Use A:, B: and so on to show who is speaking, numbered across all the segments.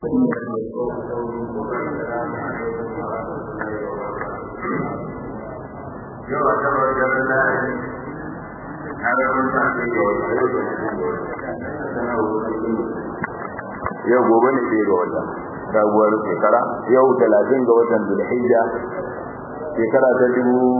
A: yau a tabar da rana yau gobe ne ɗaya ga wata sabuwar shekara yau 30 ga watan Zulhijja shekara ta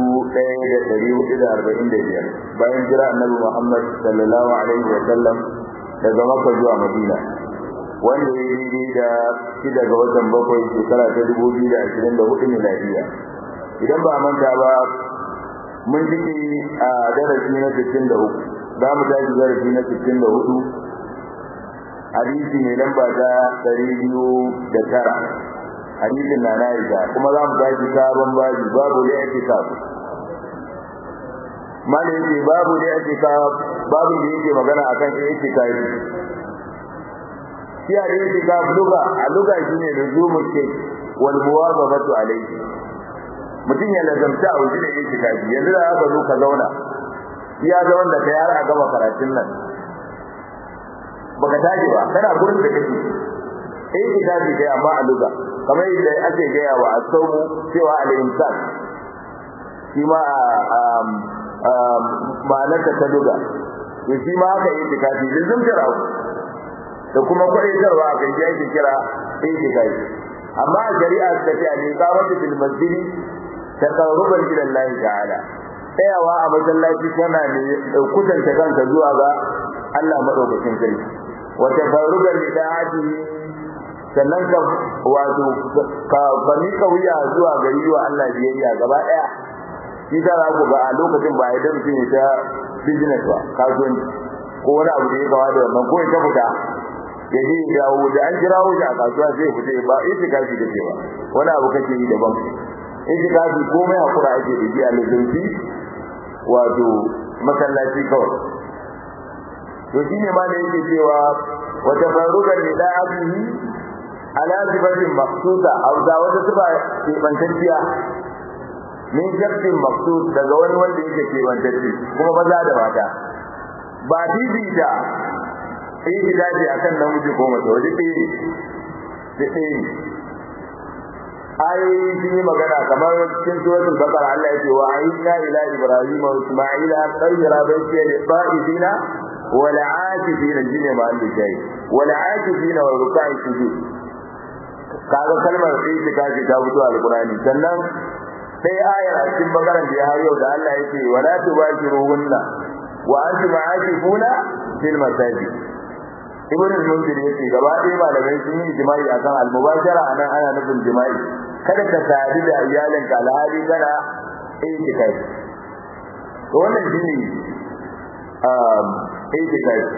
A: 1445 bayan jira annabi Muhammad sallallahu alaihi wa sallam daga Makka zuwa Madina wanda ya yi da 6 ga watan bakwai shekara ta 2024 miladiya idan ba manta ba mun jiki a darasi na 63 za mu tashi darasi na 64 hadisi ne lamba ta 209 hadisin na Aisha kuma za mu tashi sabon babu da yake kafu malai babu da yake kafu babu da yake magana akan yake kafu shi a da yake kafu luga shine luzumul shay wal muwazabatu alayhi mutum ya lazamta a wajen da yake kafu yanzu da aka zo ka zauna iya ga wanda kai har a gaba karatun nan baka tashi ba kana gurin da kake ki tashi kai amma a luga kamar yadda ake gaya wa asawmu cewa al-insan shi ma ma'anarsa ta luga to shi ma haka yi tikafi lizum kira da kuma kwaitarwa a kan yake kira tikafi amma a shari'a ta ce al-iqamatu fil masjid taqarruban ila Allah ta'ala tsayawa a masallaci tana ne kutanta kanka zuwa ga Allah madaukakin sarki wa tafarrugan li da'atihi sannan ka wato ka bani kauya zuwa gari wa Allah biyayya gaba daya shi da ku ga a lokacin ba ya dace ne ta business ba kasuwanci ko wani abu da ya kawo da wannan ko ya fita ya je dawo da an jira wuce a kasuwa sai fita ba itikafi kake ba wani abu kake yi daban itikafi komai hakura ake da ji a lokacin wato masallaci kawai to shine ma da yake cewa wa tafarrugan li da'atihi ala sifatin maqsuda aw da wata sifa ke bantacciya min jabtin maqsud daga wani wanda yake ke bantacci kuma maza da mata ba bibi da sai dace akan namiji ko mace waje sai ayoyi sun yi magana kamar cikin suratul baqara Allah yake wa ayyuna ila ibrahim wa isma'ila qayyara baitiya li qa'idina wa la'atifina jinna ma an bijai wa la'atifina wa ruka'i sujud kaga kalmar itikafi ta fito a alqur'ani sannan sai ayar a cikin bakaran da ya har yau da Allah yake wa la tubashiruhunna wa antum aakifuna fil masajid ibn al-munzir yake gaba ɗaya malamai sun yi jima'i akan al-mubashara anan ana nufin jima'i kada ka sadu da iyalinka alhali kana itikafi to wannan shine itikafi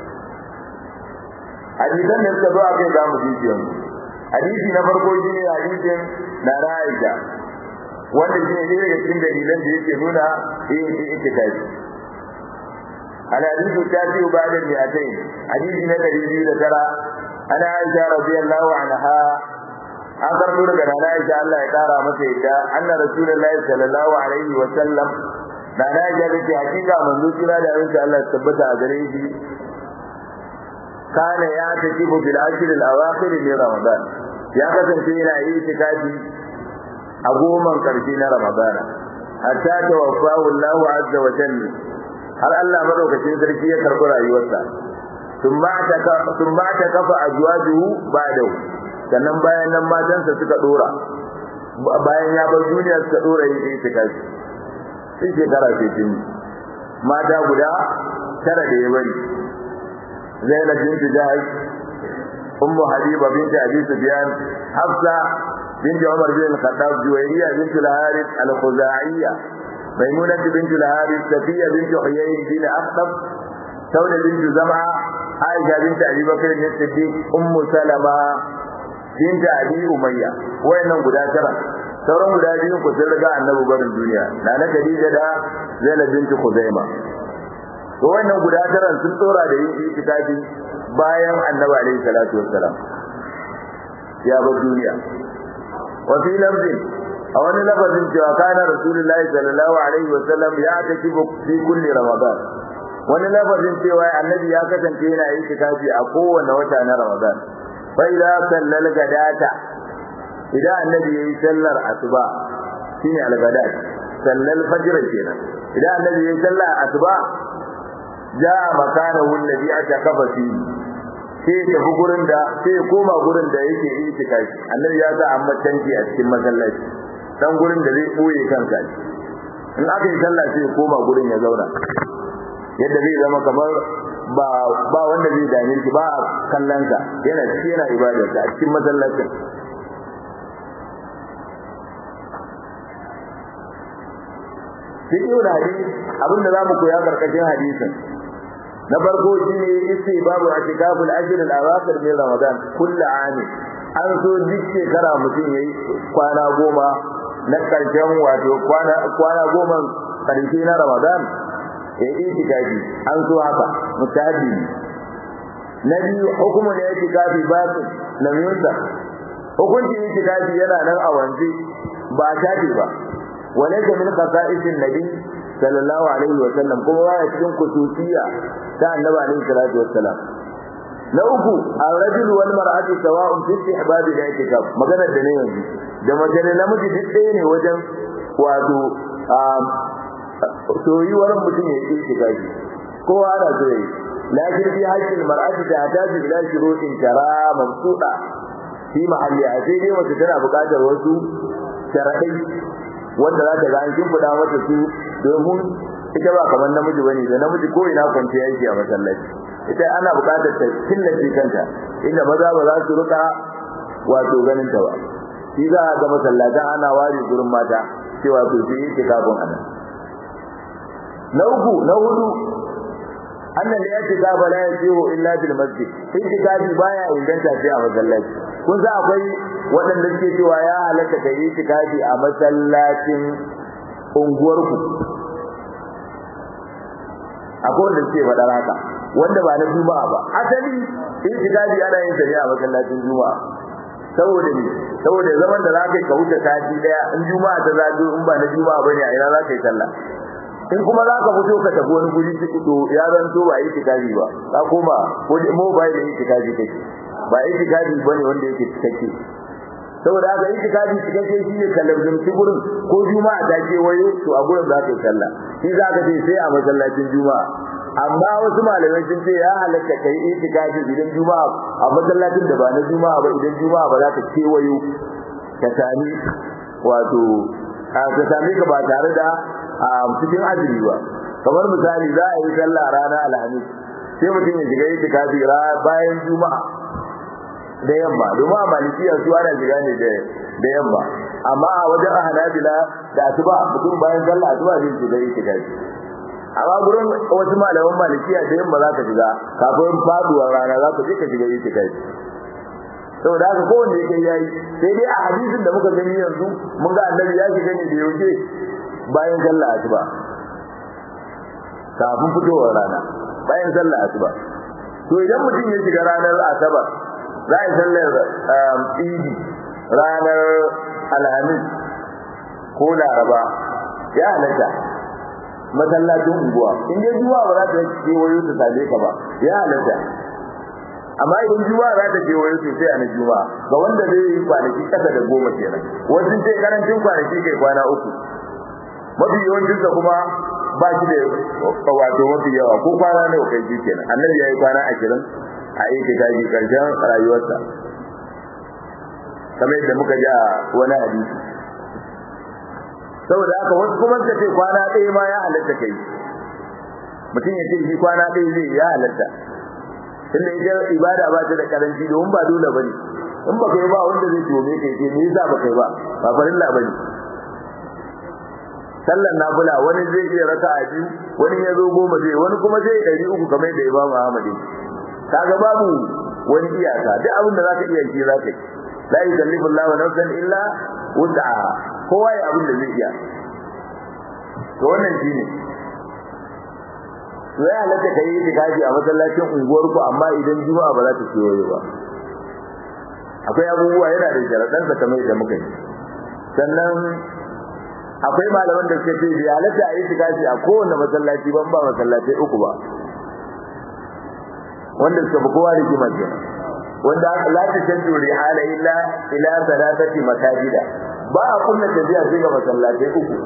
A: hadisan da suka zo a kai zamu ji yanzu hadisi na farko shine hadisin na Aisha wanda shine ne daga cikin dalilan da yake nuna itikafi الحديث التاسع بعد المئتين حديث نبي ذكر أنا عائشة رضي الله عنها أخر نور عن عائشة الله يقارى مسيدا أن رسول الله صلى الله عليه وسلم أنا عائشة التي حقيقة من ذكرها لأن الله ثبت أجريه كان يعتكف في العشر الأواخر من رمضان يقسم فينا اعتكافي أقوما كرسين رمضان حتى توفاه الله عز وجل har Allah madaukakin sarki ya karbi rayuwarsa thumma ta kafa azwajuhu ba'dahu sannan bayan nan matansa suka dora bayan ya bar duniya suka dora yin itikafi sai shekara ce tin mata guda tara da ya bari Zainab bint Jahash Ummu Habiba bint Abi Sufyan Hafsa bint Umar bin Khattab Juwayriya bint al-Harith al-Khuzaiyyah ميمونة بنت الحارث صفية بنت حيي بن أخطب سودة بنت زمعة عائشة بنت أبي بكر الصديق أم سلمة بنت أبي أمية وإنهم قد أشرا sauran guda biyun ku sun riga annabi barin duniya na Khadija da Zainab bint Khuzaima to wannan guda taran sun tsora da yin itikafi bayan annabi alaihi salatu wassalam ya bar duniya wa fi lafzin a wani lafazin cewa kana rasulullahi sallallahu alaihi wasallam ya takibu fi kulli ramadan wani lafazin cewa annabi ya kasance yana yin itikafi a kowane wata na ramadan fa idza sallal gadata idan annabi yayi sallar asuba shine al-gadat sallal fajr kenan idan annabi yayi sallar asuba jaa makanahu alladhi atakafa fi sai ta gurin da sai koma gurin da yake itikafi annabi ya sa amma tanki a cikin masallaci dan gurin da zai boye kansa in aka yi sallah sai koma gurin ya zauna yadda zai zama kamar ba wanda zai dame shi ba kallon sa yana cikin yana ibadarsa a cikin masallacin cikin hadisi abinda zamu koya karkashin hadisin na farko shine babu atikaful ashr al-awakhir min ramadan kullu ami an so duk shekara mutum yayi kwana goma na karshen wato kwana goma karshe na ramadan ya yi itikafi an so haka mutahabbi na biyu hukumu da itikafi ba su lam yunsa hukuncin itikafi yana nan a wanzu ba tafi ba walaysa min qasa'isin nabi sallallahu alaihi wa sallam kuma ya cikin kusuciya ta annabi alaihi salatu wassalam na uku ar-rajul wal mar'atu sawa'un fi istihbab al-i'tikaf magana da ne yanzu da magana namiji duk ɗaya ne wajen wato soyuwar mutum ya yi itikafi kowa ana so yi lakin fi haqqil mar'ati tahtaju ila shurutin tara mabsuda fi mahalli a sai dai wata tana buƙatar wasu sharadai wanda za ta ga an kimfida mata su domin ita ba kamar namiji bane da namiji ko ina kwance yake a masallaci ita ana buƙatar ta killace kanta inda maza ba za su rika wato ganin ta ba shi za a ga masallata ana ware gurin mata cewa to su yi tikafin anan na uku na hudu annan da ya tikafa la yasihu illa bil masjid itikafi baya inganta sai a masallaci kun sa akwai waɗanda suke cewa ya halatta kai itikafi a masallacin unguwarku akwai wanda suke faɗa haka wanda ba na juma'a ba asali itikafi ana yin shari'a a masallacin juma'a saboda ne saboda zaman da zaka ka wuce sati daya in juma'a ta zago in ba na juma'a bane a ina zaka yi sallah in kuma zaka fito ka tafi wani guri ciki to ya zanto ba yi itikafi ba ka koma ko mobile da itikafi kake ba itikafi bane wanda yake cikakke saboda haka itikafi cikakke shine kallon gurin ko juma'a ta ke wayo to a gurin zaka yi sallah shi zaka ce sai a masallacin juma'a amma wasu malamai sun ce ya halatta kai itikafi idan juma'a a masallacin da ba na juma'a ba idan juma'a ba za ta kewayo ka sami wato ka sami ka ba tare da cikin azumi ba kamar misali za a yi sallah ranar alhamis sai mutum ya shiga itikafi bayan juma'a da yamma domin a malikiya su ana shiga ne da yamma amma a wajen hanabila da asuba mutum bayan sallah asuba zai shiga itikafi amma gurin wasu malaman malikiya da yamma za ka shiga kafin faduwar rana za ka je ka shiga itikafi saboda haka kowanne yake yayi sai dai a hadisin da muka gani yanzu mun ga annabi ya shiga ne da yauke bayan sallah asuba kafin fitowar rana bayan sallah asuba to idan mutum ya shiga ranar asabar za a yi sallar idi ranar alhamis ko laraba ya halatta masallacin unguwa in dai juwa ba za ta yi wayo ta sale ka ba ya halatta amma idan juwa za ta je wayo sai a na juwa ga wanda zai yi kwanaki kasa da 10 kenan wasu ce karancin kwanaki kai kwana 3 mafi yawancin sa kuma ba shi da wato mafi yawa ko kwana ne kai ji kenan annabi yayi kwana 20 a yake gaji karshen rayuwarsa kamar yadda muka ji a wani hadisi saboda haka wasu kuma suka ce kwana ɗaya ma ya halatta kai mutum ya ce shi kwana ɗaya zai ya halatta tunda ita ibada ba ta da karanci domin ba dole bane in ba kai ba wanda zai tome kai ce me yasa ba kai ba ba farilla bane sallar nafila wani zai iya raka'a biyu wani ya zo 10 zai wani kuma zai 300 kamar da Imam Ahmad kaga babu wani iyaka duk abin da zaka iya shi zaka yi la yukallifu Allahu nafsan illa wus'aha kowa ya abin da zai iya to wannan shine to ya halatta kai itikafi a masallacin unguwar ku amma idan juma'a ba za ta kiyoye ba akwai abubuwa yana da sharadan da kamar da muka yi sannan akwai malaman da suke ce ya halatta a itikafi a kowanne masallaci ban ba masallaci uku ba wanda suka bi kowa rigima kenan wanda la tashaddu rihala ila salatati masajida ba a kunna tafiya sai ga masallatai uku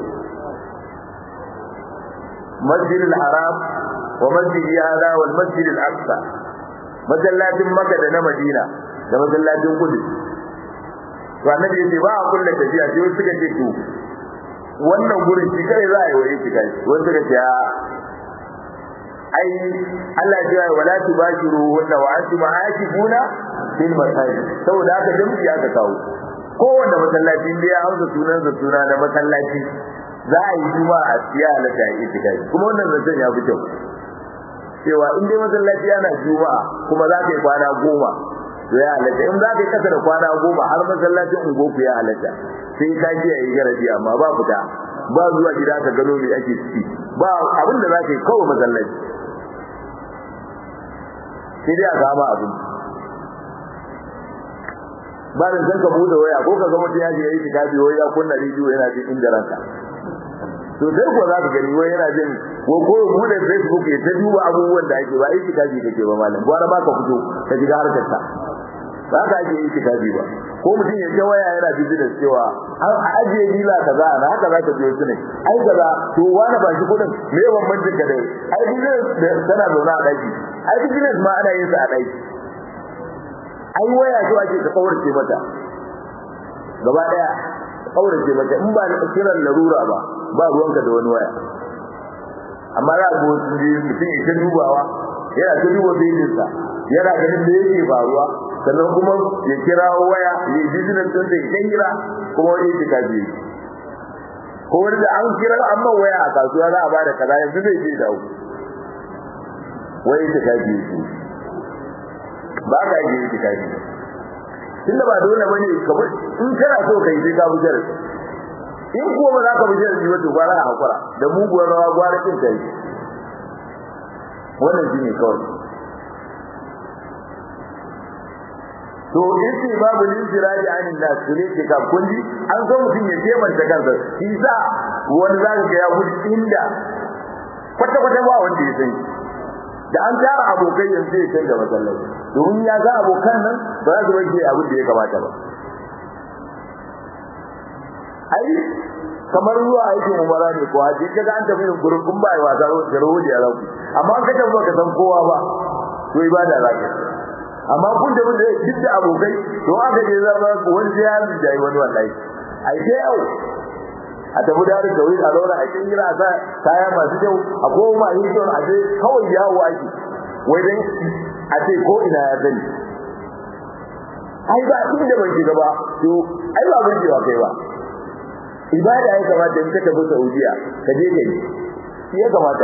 A: masjid al-haram wa masjid hada wal masjid al-aqsa masallatin makka da na madina da masallatin qudus to annabi yace ba a kunna tafiya sai suka ce to wannan gurin shi kai za a yi wa itika wanda suka ce ai Allah ya ce wala tubashiru wa antum aakifuna fil masajid saboda haka dinki aka kawo kowanne masallaci da ya hausa suna na masallaci za a yi juma'a a tsiya halaka ya itika kuma wannan zancen ya fi kyau cewa in dai masallaci yana juma'a kuma za ka yi kwana 10 to ya halaka in za ka yi kasa da kwana 10 har masallacin ungoku ya halaka sai ka ji yayi garabi amma ba fita ba zuwa gida ka gano me ake ciki ba abin da za ka yi kawai masallaci sai dai a gama abin ba da san ka bude waya ko ka ga mutum ya je yayi kitabi wai ya kunna rediyo yana jin inda ranka to sai ko za ka gani wai yana jin ko bude Facebook ya ta duba abubuwan da ake ba yi kitabi kake ba malam gwara ba ka fito ka ji harkar ta ba ka ake yi kitabi ba ko mutum ya ce waya yana business cewa an ajiye dila kaza na haka za ka biyo su ne ai kaza to wani ba shi kudin me bambancin ka dai ai business tana zauna a daki ai business ma ana yin sa a daki ai waya so ake ka kaurace mata gaba daya kaurace mata in ba kiran larura ba ruwanka da wani waya amma za ga mutum ya dubawa yana ta duba bidinsa yana ganin da yake faruwa sannan kuma ya kira waya ya business din da ya kira kuma wani yake kaji ko wanda an kira amma waya a kasuwa za a bada kaza yanzu zai je dawo wai ta kaji ba ka yi ta kaji tunda ba dole bane kamar in kana so kai sai ka bujar in ko ba za ka bujar ji wato gwara a hakura da muguwar rawa gwara kin kai wannan shine kawai to yace babu linjiraji anin nas ne ke ka kulli an zo mutun ya jemanta kansa shi sa wani zaka ga ya gudu inda kwata ba wanda ya sani da an tara abokai yanzu ya canza masallaci domin ya ga abokan nan ba za su rage abin da ya kamata ba ai kamar zuwa aikin umara ne ko haji kaga an tafi gurin kun bai wasa da roje ya zaku amma ka tafi ka san kowa ba to ibada zaka amma kun da duk da abokai to aka je zama wani ya yi wani wallahi ai sai au a tafi da kawai a laura a cikin gira sa kaya masu kyau a koma hidon a je kawai yawo ake wai dan a ce ko ina ya sani ai ba tun da ban shiga ba to ai ba ban jiwa kai ba ibada ya kamata in ka tafi Saudiya ka je kai shi ya kamata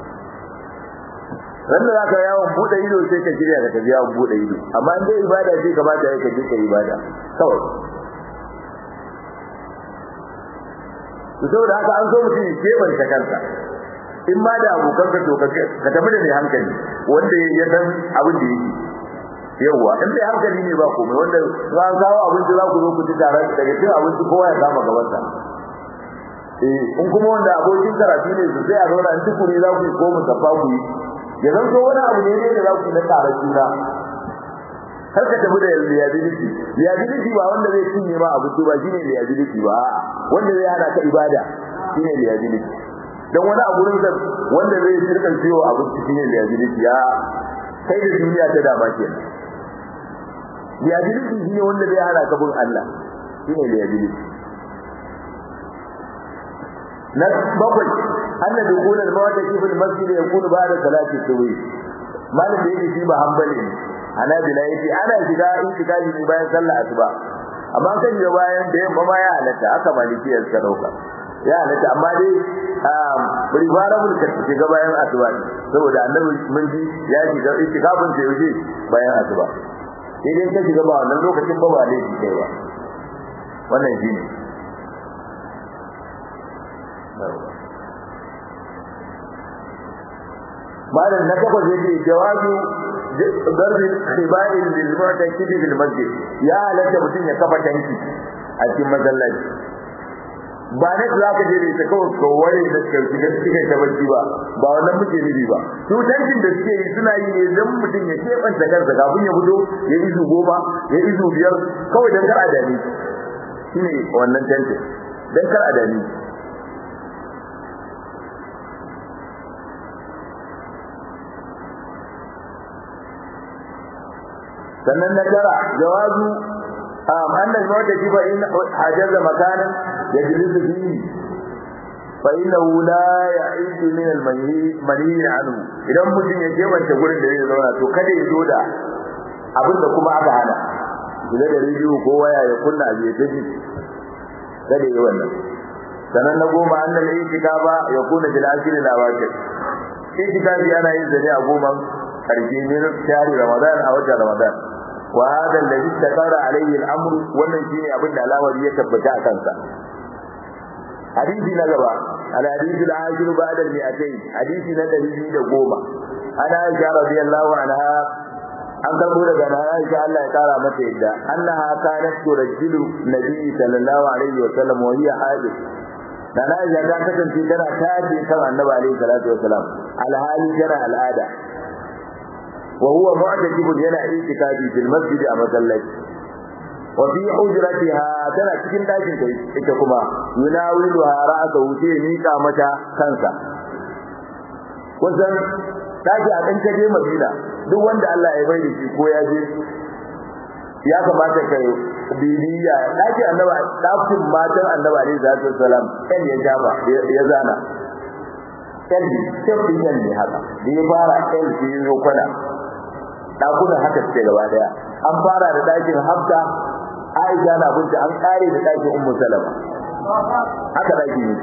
A: ranar da ka yawon bude ido sai ka shirya ka tafi yawon bude ido amma in dai ibada ce kamata ya ka je ka ibada kawai saboda haka an so mutum ya kebanta kansa in ma da abokan ka to ka tafi da mai hankali wanda ya san abin da yake yawa in dai hankali ne ba komai wanda za a kawo abinci za ku zo ku ci tare daga cin abinci kowa ya kama gabansa in kuma wanda abokin karatu ne su sai a zauna in tukuri za ku yi ko musaffa ku yi ya zan so wani abu ne da za ku yi na tare juna kar ka tafi da liability ba wanda zai cinye ma abu ba shine liability ba wanda zai hada ka ibada shine liability dan wani abu ne wanda zai shirkan ciwo abu shine liability ya kai da duniya ta dama kenan liability shine wanda zai hada ka bin Allah shine liability na bakwai anna dukul al-mawaqif fil masjid yakunu ba'da salati subhi malam da yake shi ba hanbali ne Hanabila yace ana shiga intikafi ne bayan sallar asuba amma kan da bayan da yamma ma ya halatta aka malikiyar ka dauka ya halatta amma dai preferable ka shiga bayan asuba saboda annabi mun ji ya shiga intikafin da yaje bayan asuba idan ka shiga ba wannan lokacin ba ne kai ba wannan shine malam na gaba yace jawabi darbin khiba'in lil mu'takid fil masjid ya halatta mutun ya kafa tanki a cikin masallaci ba ne za ka je da ita kawai kawai da suka ta bacci ba wannan muke nufi ba su tantin da suke yi suna yi ne don mutum ya keɓanta kansa kafin ya fito ya izu 10 ya izu 5 kawai don kar adani shi ne wannan tantin don kar adani sannan na tara jawazu annal mawdaji fa in hajaza makanan yajlisu fihi fa innahu la ya'id min al-manhi anhu idan mutum ya kebanta gurin da zai zauna to kada ya zo da abin da kuma aka hana gida da rediyo ko waya ya kunna a jeji kada yi wannan sannan na goma annal itikafa ya kuna bil asri al-awaqit itikafi ana yin zane a goma karshe ne shari ramadan a watan ramadan wa hada alladhi istaqara alayhi al-amr wannan shine abin da alawari ya tabbata a kansa hadisi na gaba al-hadith al-ashir ba'da al-mi'atayn hadisi na 210 ana aisha radiyallahu anha an karbo daga aisha Allah ya kara mata yadda annaha kanat turajjilu nabi sallallahu alaihi wa sallam wa hiya haid dan aisha ta kasance tana taji kan annabi alaihi salatu wa salam alhali tana al'ada وهو معتكف yana itikafi fil masjid a masallaci wa fi hujratiha tana cikin dakin ta ita kuma yunawiluha ra'sa wuce mika mata kansa wannan daki a dan kaje Madina duk wanda Allah ya bai da shi ko ya je ya kamata kai bibiya daki annabi dakin matan annabi alaihi salatu wasalam kan ya jaba ya zana kalbi sai ne haka da ya fara kalbi yo kwana dakunan haka suke gaba daya an fara da dakin Hafsa Aisha na binta an kare da dakin Ummu Salama haka daki ne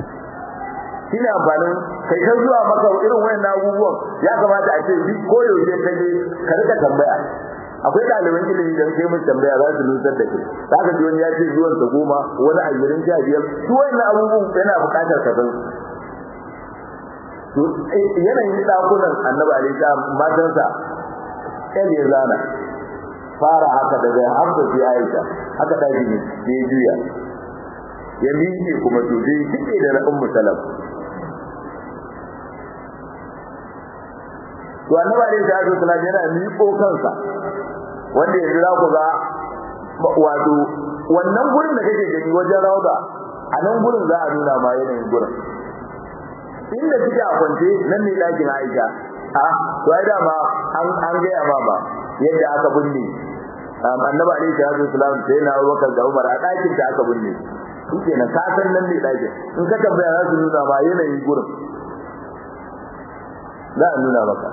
A: shine amfanin kai ka zuwa maka irin wayannan abubuwan ya kamata a ce duk koyaushe ka je ka rika tambaya akwai ɗaliban ilimi da kai mun tambaya za su lusar da kai zaka ji wani ya ce zuwan sa 10 wani a 25 su wayannan abubuwan yana buƙatar ka san to yanayin dakunan Annabi alaihi salam matansa kai ya zana fara haka daga Hafsa sai Aisha haka daji ne sai juya ya miƙe kuma to sai kike da Ummu Salama to Annabi alaihi salatu wasallam yana miƙo kansa wanda yanzu za ku ga wato wannan gurin da kake gani wajen rawda a nan gurin za a nuna ma yanayin gurin inda kike a kwance nan ne dakin Aisha to ai dama an ga ya ba yadda aka binne Annabi alaihi salatu wasallam sai na Abubakar da Umar a dakin da aka binne kike na ka san nan ne dakin in ka tambaya za su nuna ma yanayin gurin za a nuna maka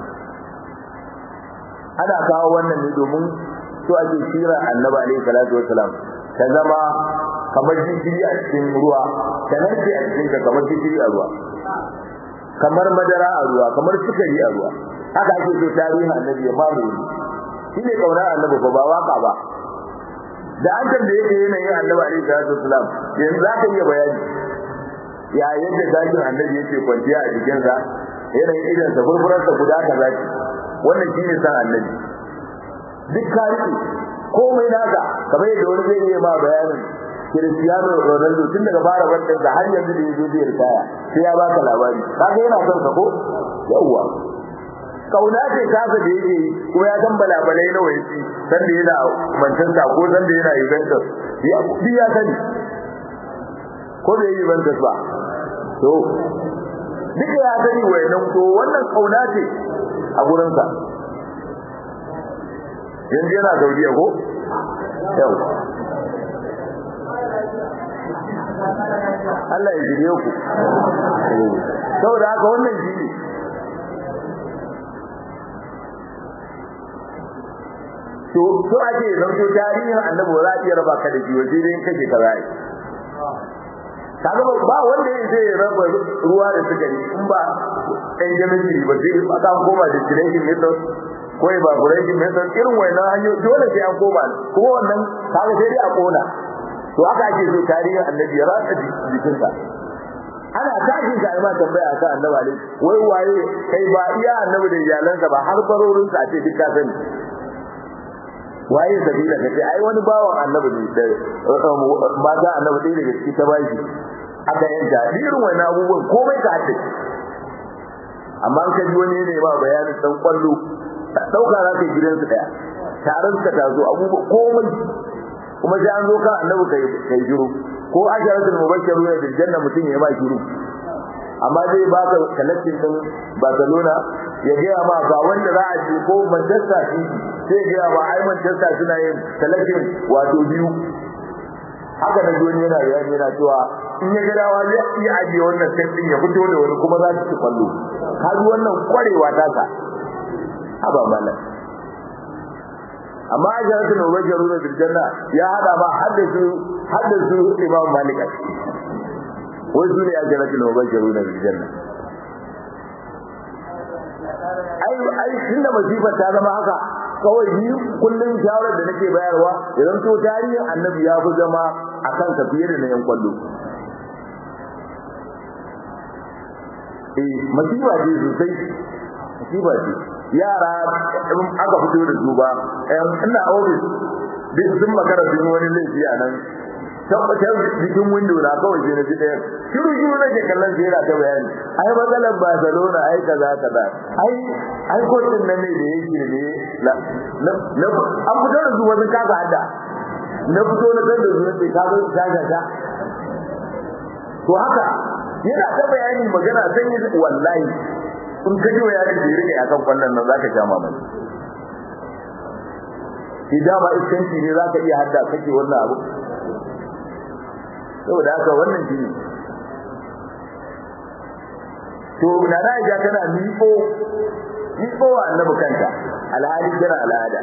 A: ana kawo wannan ne domin so ake shira Annabi alaihi salatu wasallam ta zama kamar jijiri a cikin ruwa ta narke a cikin ka kamar jijiri a ruwa kamar madara a ruwa kamar sukari a ruwa haka ake so tarihin Annabi ya fara yi shine kaunar Annabi ba waka ba da an tambaye ka yanayin Annabi alaihi salatu wasallam yanzu za ka iya bayani ya yadda zakin Annabi yake kwanciya a cikin sa yanayin idan sa burburar sa guda kaza ce wannan shine san Annabi duk kariya komai naka kamar yadda wani zai yi ma bayanin Cristiano Ronaldo tun daga fara wannan da har yanzu da yazo zai ritaya sai ya baka labari kaga yana son sa ko yawa kauna ce kaga da yake kuma ya san balabalai nawa yake san da yana Manchester ko san da yana Juventus ya biya sani ko da yi Juventus ba to duka ya sani wayannan to wannan kauna ce a gurin sa yanzu yana Saudiya ko yawa Allah ya jire ku saboda haka wannan shine to ake zanto tarihin Annabi za a iya raba ka da jiwa sai dai kake kaza ai kaga ba wanda zai raba ruwa da sukari in ba ɗan jami'i ba sai ba ka koma da distillation method ko evaporation method irin wannan hanyoyi dole sai an koma kuma wannan kaga sai dai a kona to haka ake so tarihin Annabi ya rasa jikinsa ana tashin ka ma tambaya akan Annabi alai wai waye kai ba iya Annabi da iyalansa ba har barorin sa ce duk ka sani waye sabila kace ai wani bawan Annabi ne da mata Annabi dai daga cikin ta bashi aka yanta irin wannan abubuwan komai ka haddace amma an kaji wani ne ba bayanin dan kwallo dauka za ka gidansu daya taron ka tazo abubuwa komai kuma sai an zo ka annabi kai jiro ko asharatul mubashshiruna bil janna mutun ya ba jiro amma dai ba ka collecting din Barcelona ya ga ma ga wanda za a ci ko Manchester City sai ga ma ai Manchester suna yin collecting wato biyu haka da duniya yana yana cewa in ya ga dawa zai iya ajiye wannan sai ya fito da wani kuma za su ci kwallo kaji wannan kwarewa ta ka haba mallan amma ajaratul mubashshiruna bil janna ya hada ba haddasu Imam Malik wai su ne ajaratul mubashshiruna bil janna ai tunda masifa ta zama haka kawai ni kullun shawarar da nake bayarwa idan to tarihin annabi ya fi zama akan ka fiye da yan kwallo masifa ce sosai masifa ce yara aka fito da su ba ina office duk sun makara sun wani laifi a nan tabbatar cikin window na kawai sai na ji ɗaya shiru nake kallon sai yana ta bayani ai matsalar Barcelona ai kaza ai kotun nan ne da yake ne an fito da su wajen kaga hada na fito na kan da su ne kaga ta to haka yana ta bayani magana sai yi wallahi in kaji wa yaron da yake akan kwallon nan zaka sha mamaki idan ba iskanci ne zaka iya hadda kake wannan abu saboda haka wannan shine to na Aisha tana miƙo wa annabi kanta alhali tana al'ada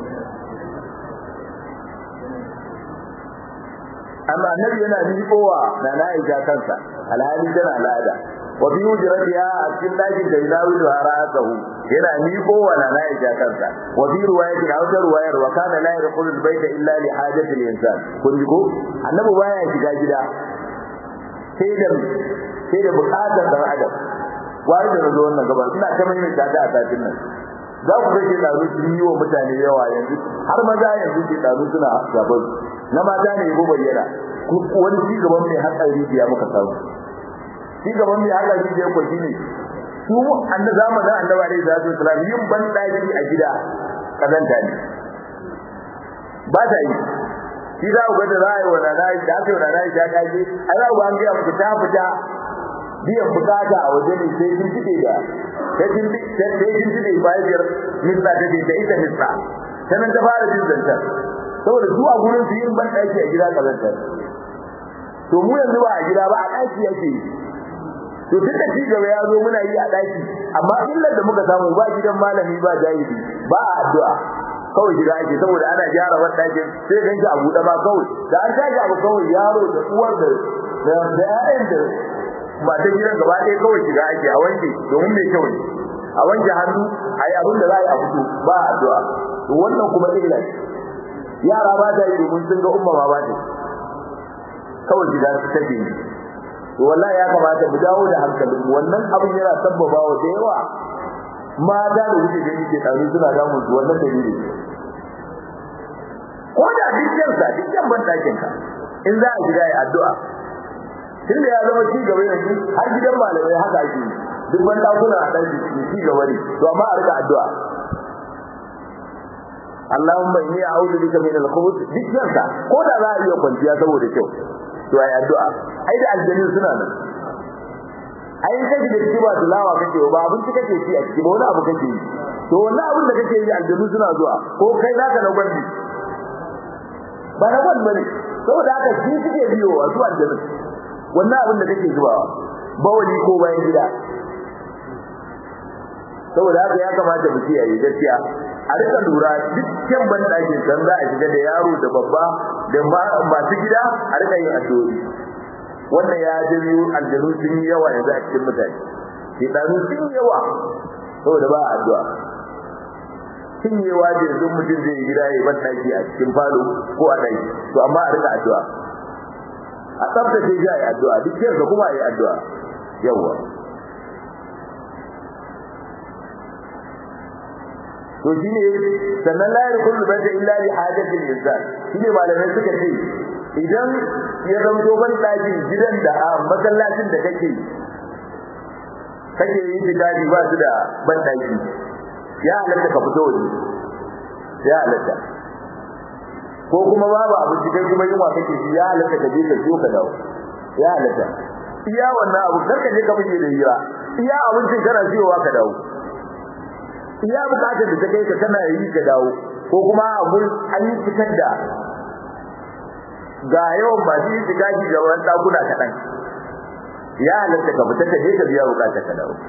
A: amma annabi yana miƙowa na Aisha kansa alhali tana al'ada wa bi hujratiha cikin dakin da ilawi da hara'atuhu yana miƙowa na Aisha kansa wa bi riwayati da ruwayar wa kana la yadkhulu al-bayta illa li hajati al-insan kun ji ko annabi baya shiga gida sai da buƙatar dan adam wai da zo wannan gaba ina ta mai da a satin nan za ku ga da su yi wa mutane yawa yanzu har maza yanzu ke da suna gaban na mata ne go bayyana wani ci gaban mai hatsari biya muka samu ci gaban mai hatsari da ko shine su annabi zamanin annabi alaihi salatu wasallam yin ban daki a gida kazanta ne ba ta yi shi za ku ga da ra'ayi wa ra'ayi da aka yi wa ra'ayi ta kaje ai za ku ga an ga muku ta fita biyan bukata a waje ne sai kin tide da sai kin tide bayar mista da ita mista sanan ta fara jin zantar saboda su a gurin su yin ban daki a gida kazanta to mu yanzu ba a gida ba a daki yake to duk da ci gaba ya zo muna yi a daki amma illar da muka samu ba gidan malami ba jahili ba a addu'a kawai gida ake saboda ana gyara wannan dakin sai ganki a buɗe ba kawai da an tashi abu kawai yaro da uwar da ƴaƴan da ba ta gidan gaba ɗaya kawai shiga ake a wanke domin mai kyau ne a wanke hannu a yi abin da za a yi a fito ba a addu'a to wannan kuma illa yara ba ta yi domin sun ga umma ma ba ta kawai shiga su take yi to wallahi ya kamata mu dawo da hankalin wannan abin yana sabbaba wa da yawa mata da wuce gani ke tsaro suna damun su wannan dalili ko da dukkan ban dakin ka in za a shiga yi addu'a tunda ya zama ci gaba yanzu har gidan malamai haka ake duk ban dakuna a dan ci gaba ne to amma a rika addu'a Allahumma inni a'udhu bika min al-khubuth dukkan ka ko da za a iya kwanciya saboda kyau to ai addu'a ai da aljannin suna nan ai kaje da cikin ba tilawa kake ba abinci kake ci a cikin wani abu kake yi to wannan abin da kake yi aljannu suna zuwa ko kai zaka na gwandi ba na gwandi bane saboda haka shi suke biyo a zuwa aljannu wannan abin da kake zubawa bawali ko bayan gida saboda haka ya kamata mu kiyaye gaskiya a rika lura dukkan ban dakin san za a shiga da yaro da babba da masu gida a rika yin addu'o'i wannan ya janyo aljanu sun yi yawa yanzu a cikin mutane shedanu sun yi yawa saboda ba addu'a sun yi yawa da yanzu mutum zai yi gida ya ban daki a cikin falo ko a daki to amma a rika addu'a a tsaftace shi a yi addu'a duk yanzu kuma a yi addu'a yawa to shine sannan la yarkullu bada illa li hajati al-insan shine malamai suka ce idan ya zanto ban ɗakin gidan da a masallacin da kake yi tikari ba su da ban ɗaki ya halatta ka fito waje ya halatta ko kuma babu abinci kai kuma yunwa kake ji ya halatta ka je ka siyo ka dawo ya halatta iya wannan abu karka je ka fice da hira iya abincin kana siyowa ka dawo iya bukatar da ta kai ka kana yi ka dawo ko kuma abun an yi fitar da ga yawan ba shi tikaji da wani dakuna kaɗan ya halatta ka fita ka je ka biya bukatar ka dawo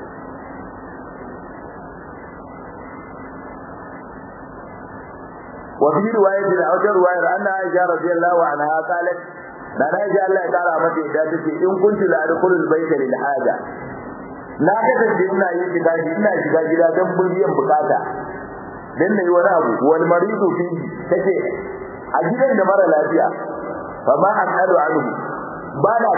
A: وفي رواية أو رواية أن عائشة رضي الله عنها قالت لا عائشة الله تعالى متى إذا إن كنت لا أدخل البيت للحاجة لا kasance ina yin shiga gida don biyan bukata dan nayi wani abu wal maridu fi take a gidan da mara lafiya fa ma as'alu anhu ba na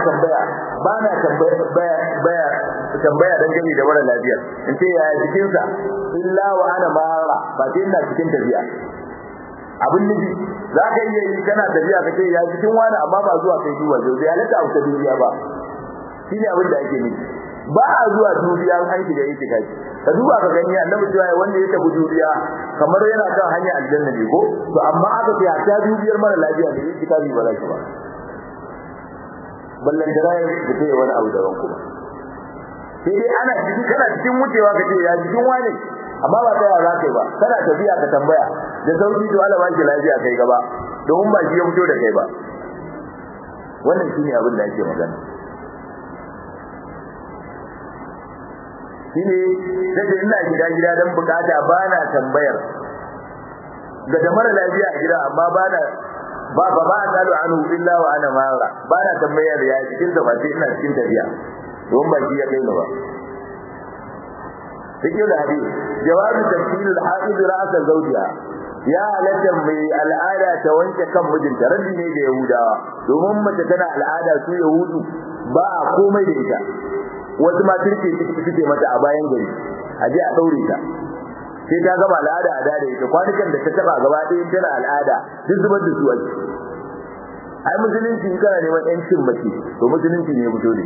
A: tambaya dan gani da mara lafiya in ce yaya jikin sa illa wa ana mara ba sai ina cikin tafiya abin nufi za ka iya yi kana tafiya ka ce ya jikin wani amma ba zuwa kai duba zai halatta a duniya ba shine abin da ake nufi ba a zuwa duniya an shiga itikafi ka duba ka gani annabi cewa wanda ya tafi duniya kamar yana kan hanya aljanna ne ko to amma aka ce ta dubiyar mara lafiya da itikafi ba za ki ba ballan da rai da kai wani abu daban kuma sai dai ana cikin kana cikin wucewa ka ce ya cikin wani amma ba tsaya za kai ba kana tafiya ka tambaya da sauki to Allah ba ki lafiya kai gaba domin ba shi ya fito da kai ba wannan shine abin da ake magana shine sai ina gida dan bukata bana tambayar da mara lafiya a gida amma bana ba talu anu illa wa ana mara bana tambayar ya cikin da ba sai ina cikin tafiya don ba shi ya kai ba cikin hadisi jawabu tafsir al-haid ra'sa zawjiha ya halatta mai al'ada ta wanke kan mijinta rabbi ne ga yahudawa domin mace tana al'ada su yahudu ba komai da ita wasu ma turke suke mata a bayan gari a je a daure ta sai ta gama al'ada a dare ita kwanukan da ta taba gaba ɗaya tana al'ada duk zubar da su ake ai musulunci kana neman yancin mace to musulunci ne fito ne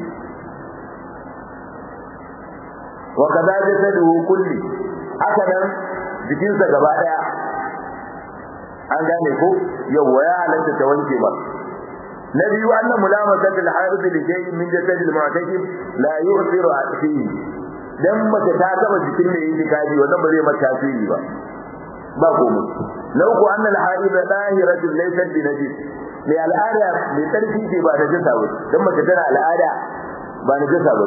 A: wa kaza jasadu kulli haka nan jikinsa gaba ɗaya an gane ko yawa ya halatta ta wanke ba نبي أن ملامسة الحائض لشيء من جسد المعتكف لا يؤثر فيه دم تتعتم جسم الإنتكاج ودم ريم التأثير باقوم لو أن الحائض ظاهرة ليست بنجس للآلة لتركيك بعد جسد دم تتنع الآلة بعد جسد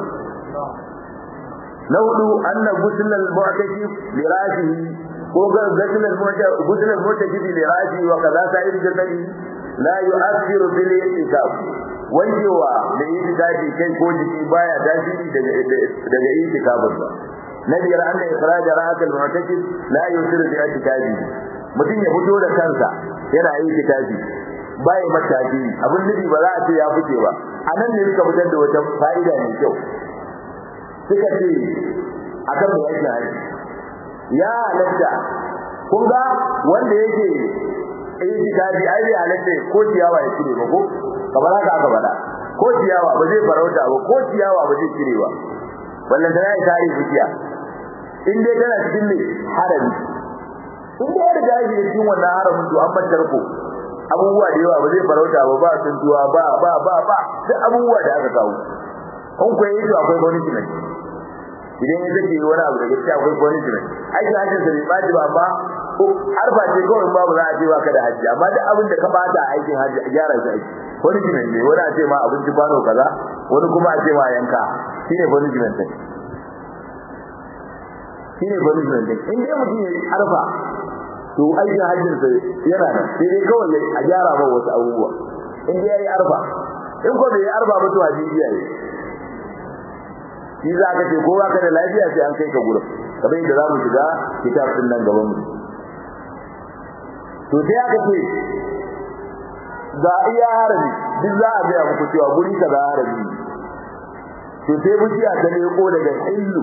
A: نقول أن غسل المعتكف لراسه غسل المعتكف لراسه وكذا سائر جسده la yu'athiru bil i'tikaf wanjewa da i'tikafi kai ko jiki baya tasiri daga i'tikafin ba nabiyar anna ikhraj ra'at al-mu'takif la yusiru bi i'tikafi mutum ya fito da kansa yana i'tikafi bai mataji abin nufi ba za a ce ya fice ba anan ne suka fitar da wata fa'ida mai kyau suka ce akan da yake ya halatta kun ga wanda yake itikafi ai bai halatta ko ciyawa ya cire ba ko kamar haka aka faɗa ko ciyawa ba zai farauta ba ko ciyawa ba zai cire ba wallan da yayi tare bukiya in dai kana cikin ne harami in dai da yayi cikin wannan haramin to an bantar ko abubuwa da yawa ba zai farauta ba ba tuntuwa ba duk abubuwa da aka kawo kun ko yi to akwai punishment idan ya zake wani abu da gaskiya akwai punishment aikin hajjin sa bai baji ba amma arba ce kawai babu za a ce baka da hajji amma duk abin da ka bata aikin hajji a gyara shi aiki punishment ne wani a ce ma abinci kwano kaza wani kuma a ce ma yanka shine punishment din in dai mutum ya yi arfa to aikin hajjin sa yana nan sai dai kawai a gyara ba wasu abubuwa in dai ya yi arfa in ko bai yi arfa ba to hajji ya yi shi za ka ce ko baka da lafiya sai an kai ka gurin kamar yadda za mu shiga kitab din nan gaban mu to sai aka ce ga iya harami duk za a biya muku cewa guri ka za harami to sai buciya ta leko daga hillu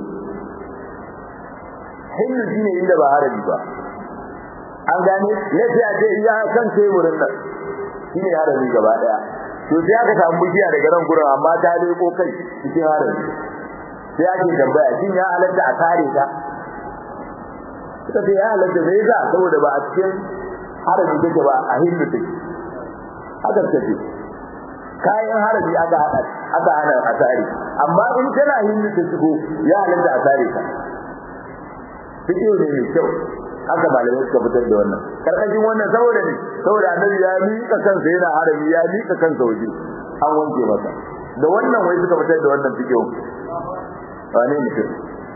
A: shine inda ba harami ba an gane lafiya ce iya kan teburin nan shine harami gaba daya to sai aka samu bishiya daga nan gurin amma ta leko kai cikin harami sai ake tambaya shin ya halatta a kare ta sai ya halatta zai za saboda ba a cikin harami take ba a hindu take haka take kayan harami aka hana a tare amma in tana hindu ta shigo ya halatta a tare ta fikiyo ne mai kyau haka malamai suka fitar da wannan karkashin wannan saboda ne saboda annabi ya miƙa kansa yana harami ya miƙa kansa waje an wanke masa da wannan wai suka fitar da wannan fikiyo wane mutum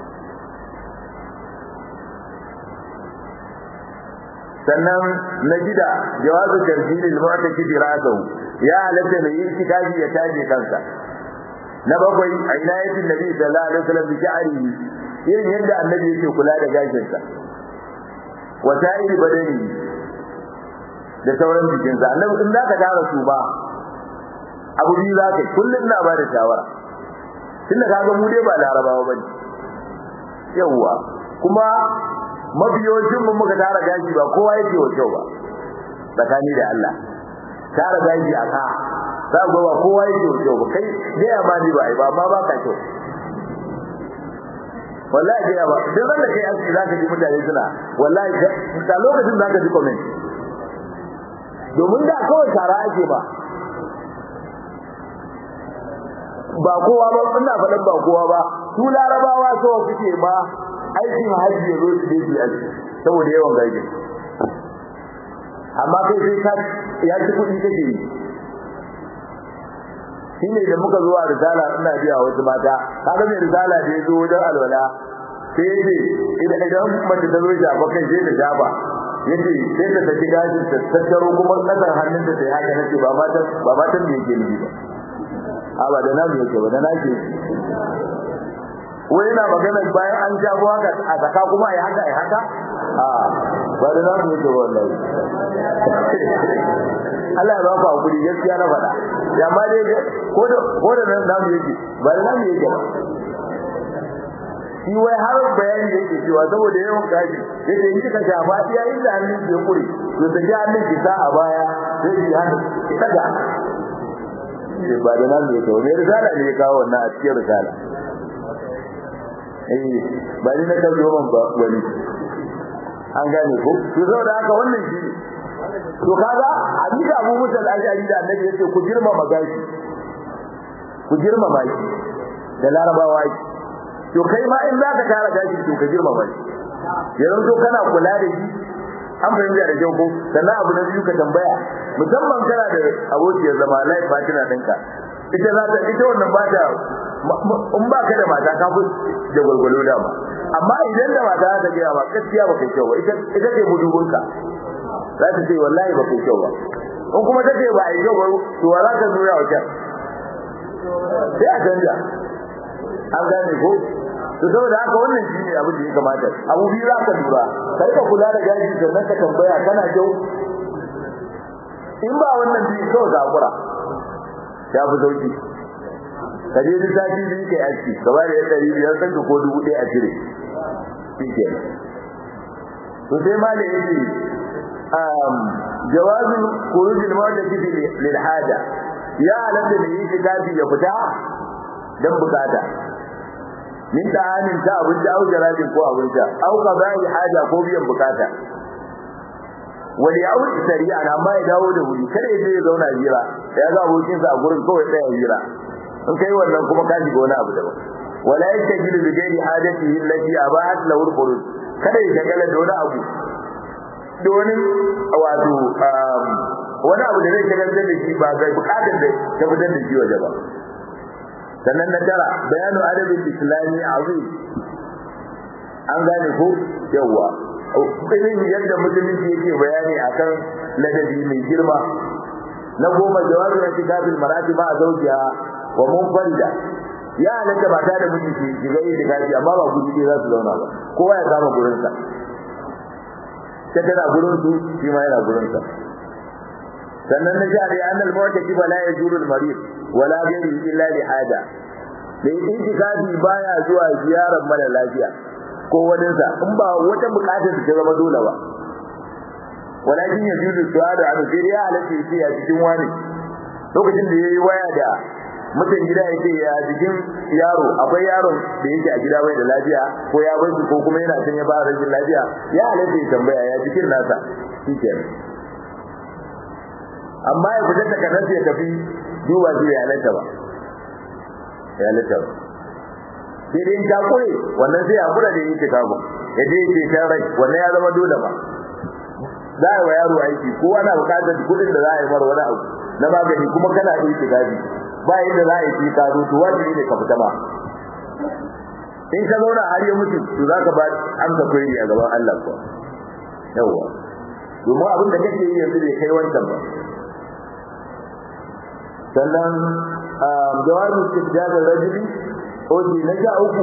A: sannan na gida jawazu tarjilil mu'takidi ra'sahu ya halatta mai itikafi ya taje kansa na bakwai ainayatin nabi sallallahu alaihi wasallam bi sha'rihi irin yadda annabi yake kula da gashinsa wa ta'iri badani da sauran jikinsa annabi in zaka tara su ba abu biyu zaka kullun na ba da shawara tunda kaga mu dai ba larabawa bane yawa kuma mabiyocin mun muka tara gashi ba kowa yake wa kyau ba tsakani da Allah tara gashi a ka za ga ba kowa yake wa kyau ba kai dai amma ni ba ai ba amma ba ka kyau wallahi dai ba duk wanda kai aski zaka ji mutane suna wallahi da lokacin zaka ji comment domin da kawai tara ake ba ba kowa ba ina faɗin ba kowa ba su larabawa so suke ma aikin hajji ya zo su je aiki saboda yawan gaji amma kai sai ka ya ci kuɗi kake yi shine da muka zo a risala ina biya wasu mata kaga mai risala da ya zo wajen alwala sai yace idan mace ta zo shafa kai sai ta shafa yace sai ta saki gashin ta tattaro kuma kasar hannun ta sai haka nace ba matan me yake nufi ba ba da namu yake ba da nake wai yana magana bayan an jabo haka a saka kuma ai haka ba da namu yake wallahi Allah ya ba ku hakuri gaskiya na faɗa ya ma dai ko da nan namu yake ba da namu yake ba shi wai har bayani yake cewa saboda yawan gaji yake in kika shafa iya inda hannun ke kure to ta ji hannun ki sa a baya sai ki hannu ki daga ba da namu yake ba mai risala ne ya kawo wannan a cikin risala ba ni na kawo man ba wani an gane ko to saboda haka wannan shi ne to kaga hadisi Abu Musa al-Ash'ari da Annabi yace ku girmama gashi ku girmama shi da larabawa shi to kai ma in zaka tara gashi to ka girmama shi yanzu to kana kula da shi an fahimta da kyau ko sannan abu na biyu ka tambaya musamman kana da abokiyar zama life partner ɗinka ita wannan ba ta in ba ka da mata ka fi da gwalgwalo da ba amma idan da mata ta gaya ba gaskiya ba kai kyau ba ita ce mudubinka za ta ce wallahi ba kai kyau ba in kuma ta ce ba a yi kyau ba to wa za ka nuna wa kyan sai a canja an gane ko to saboda haka wannan shi ne abin da ya kamata abu biyu za ka lura kai ka kula da gaji sannan ka tambaya kana kyau in ba wannan biyu kawai zakura ya fi sauki ka je duk sati biyu kai aski ka ba da 500 kanka ko 1000 a cire shi ke to sai ma da yake jawazu khurujil mu'takifi lil haja ya halatta da yi gaji ya fita dan bukata min ta'amin ta abinci au jarabin ko abinci au qada'i haja ko biyan bukata wani ya wuce shari'a amma ya dawo da wuri kada ya je ya zauna jira ya ga abokin sa a gurin kawai tsaya jira in kai wannan kuma ka shiga wani abu daban wala yastajilu bi ghairi hajatihi allati abahat lahu al-khuruj kada ya shagala da wani abu da wani wato wani abu da zai shagaltar da shi ba zai bukatar da ta fitar da shi waje ba sannan na tara bayanu adabin islami azim an gane ko yawa irin yadda musulunci yake bayani akan ladabi mai girma na goma jawabi na kitabul marati ma zawjiha wa munfarida ya halatta mata da miji ke shiga yi gaji amma ba guji dai za su zauna ba kowa ya kama gurin sa ta tana gurin su shi ma yana gurin sa sannan na jari annal mu'takif la yajuru al-marid wala ghayri illa li hada da itikafi baya zuwa ziyarar mara lafiya ko waninsa in ba wata bukatar ta zama dole ba walakin yajudu su'adu an zuriya alati fi a cikin wani lokacin da yayi waya da mutum gida yake ya cikin yaro akwai yaron da yake a gida bai da lafiya ko ya bar shi ko kuma yana son ya ba rashin lafiya ya halatta ya tambaya ya cikin nasa shikenan amma ya fita daga nan ya tafi duba shi ya halatta ba ya halatta ba sai dai ta koyi wannan sai hakura da yake kago ya je yake kan rai wannan ya zama dole ba za a wa yaro aiki ko ana bukatar kudin da za a yi mar wani abu na magani kuma kana yi tigabi ba yadda za a yi ka zo to wajibi ne ka fita ba in ka zauna har ya mutu to za ka ba amsa koyi a gaban Allah ko yawa domin abin da kake yi yanzu bai kai wancan ba sannan jawabu istijab ar-rajuli oji na ja uku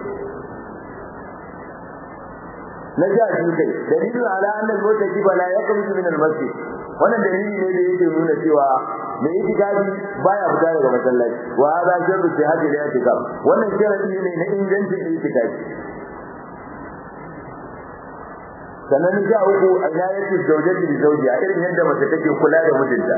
A: na ja shi kai dalilin ala anna al-mutaqi la yakhruju min al-masjid wannan dalili ne da yake nuna cewa mai itikafi baya fita daga masallaci wa hada sharru fi hadhihi al-itikaf wannan sharadi ne na ingancin itikafi sannan ja uku ayatu zawjati li zawjiha irin yadda mace take kula da mijinta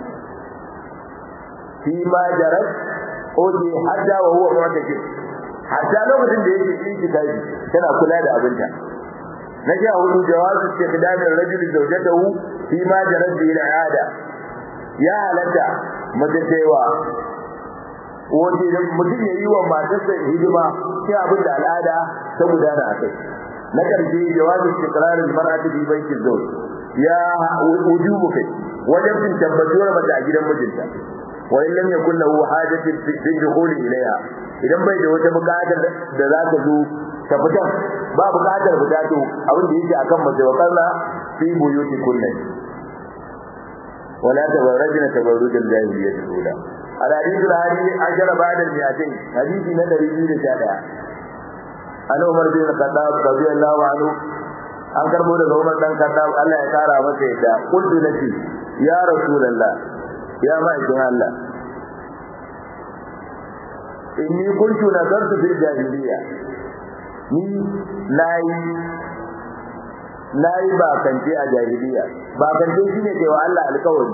A: fi ma jarat oje hadda wa huwa mu'takif hatta lokacin da yake itikafi tana kula da abinta نجا hudu jawaz istikdam ar-rajul zawjatahu fi ma jarat bi al-aada ya halata macewa wanda mutum yayi wa matarsa hidima sai abin da al'ada ta gudana akai na karshe jawaz istiqrar al-mar'ati bi bayti az-zawj ya wujubu kai wajen tabbatuwar mata a gidan mijinta wa in lam yakul lahu hajatu fi dukhul ilayha idan bai da wata bukatar da za ta zo ta fita ba bukatar fita to abin da yake akan mace wa kalla fi buyuti kullin wala tabarrajna tabarrujal jahiliyyah al-ula al-hadith al-hadi ajra ba'da al-mi'atayn hadithi na 211 an Umar bin Khattab radiyallahu anhu an karbo daga Umar dan Khattab Allah ya kara masa yadda qultu laki ya rasulullah ya ma'aikin Allah inni kuntu nazartu fil jahiliyyah ni nayi ba kance a jahiliya ba kance shine cewa Allah alƙawari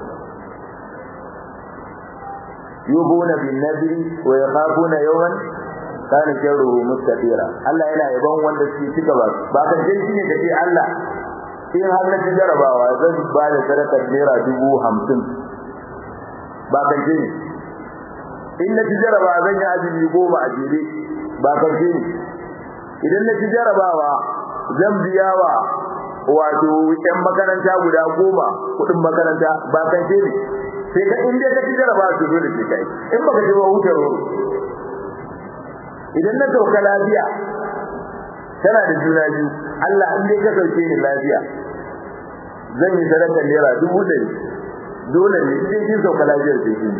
A: yubuna bin nadri wa yakhafuna yawman kana sharruhu mustatira Allah yana yaban wanda suke cika ba kance shine da ce Allah in har na jarabawa zan ba da sadakar naira 50 ba kance ne in na jarabawa zan yi azumi 10 a jere ba kance ne idan na ci jarabawa zan biya wa wato ɗan makaranta guda 10 kudin makaranta ba kan ce ne sai ka inda ka ci jarabawa to dole sai kai in baka ji ba hutar idan na dauka lafiya tana da juna biyu Allah in dai ka dauke ni lafiya zan yi sadakar naira 100 dole ne sai kin dauka lafiyar sai kin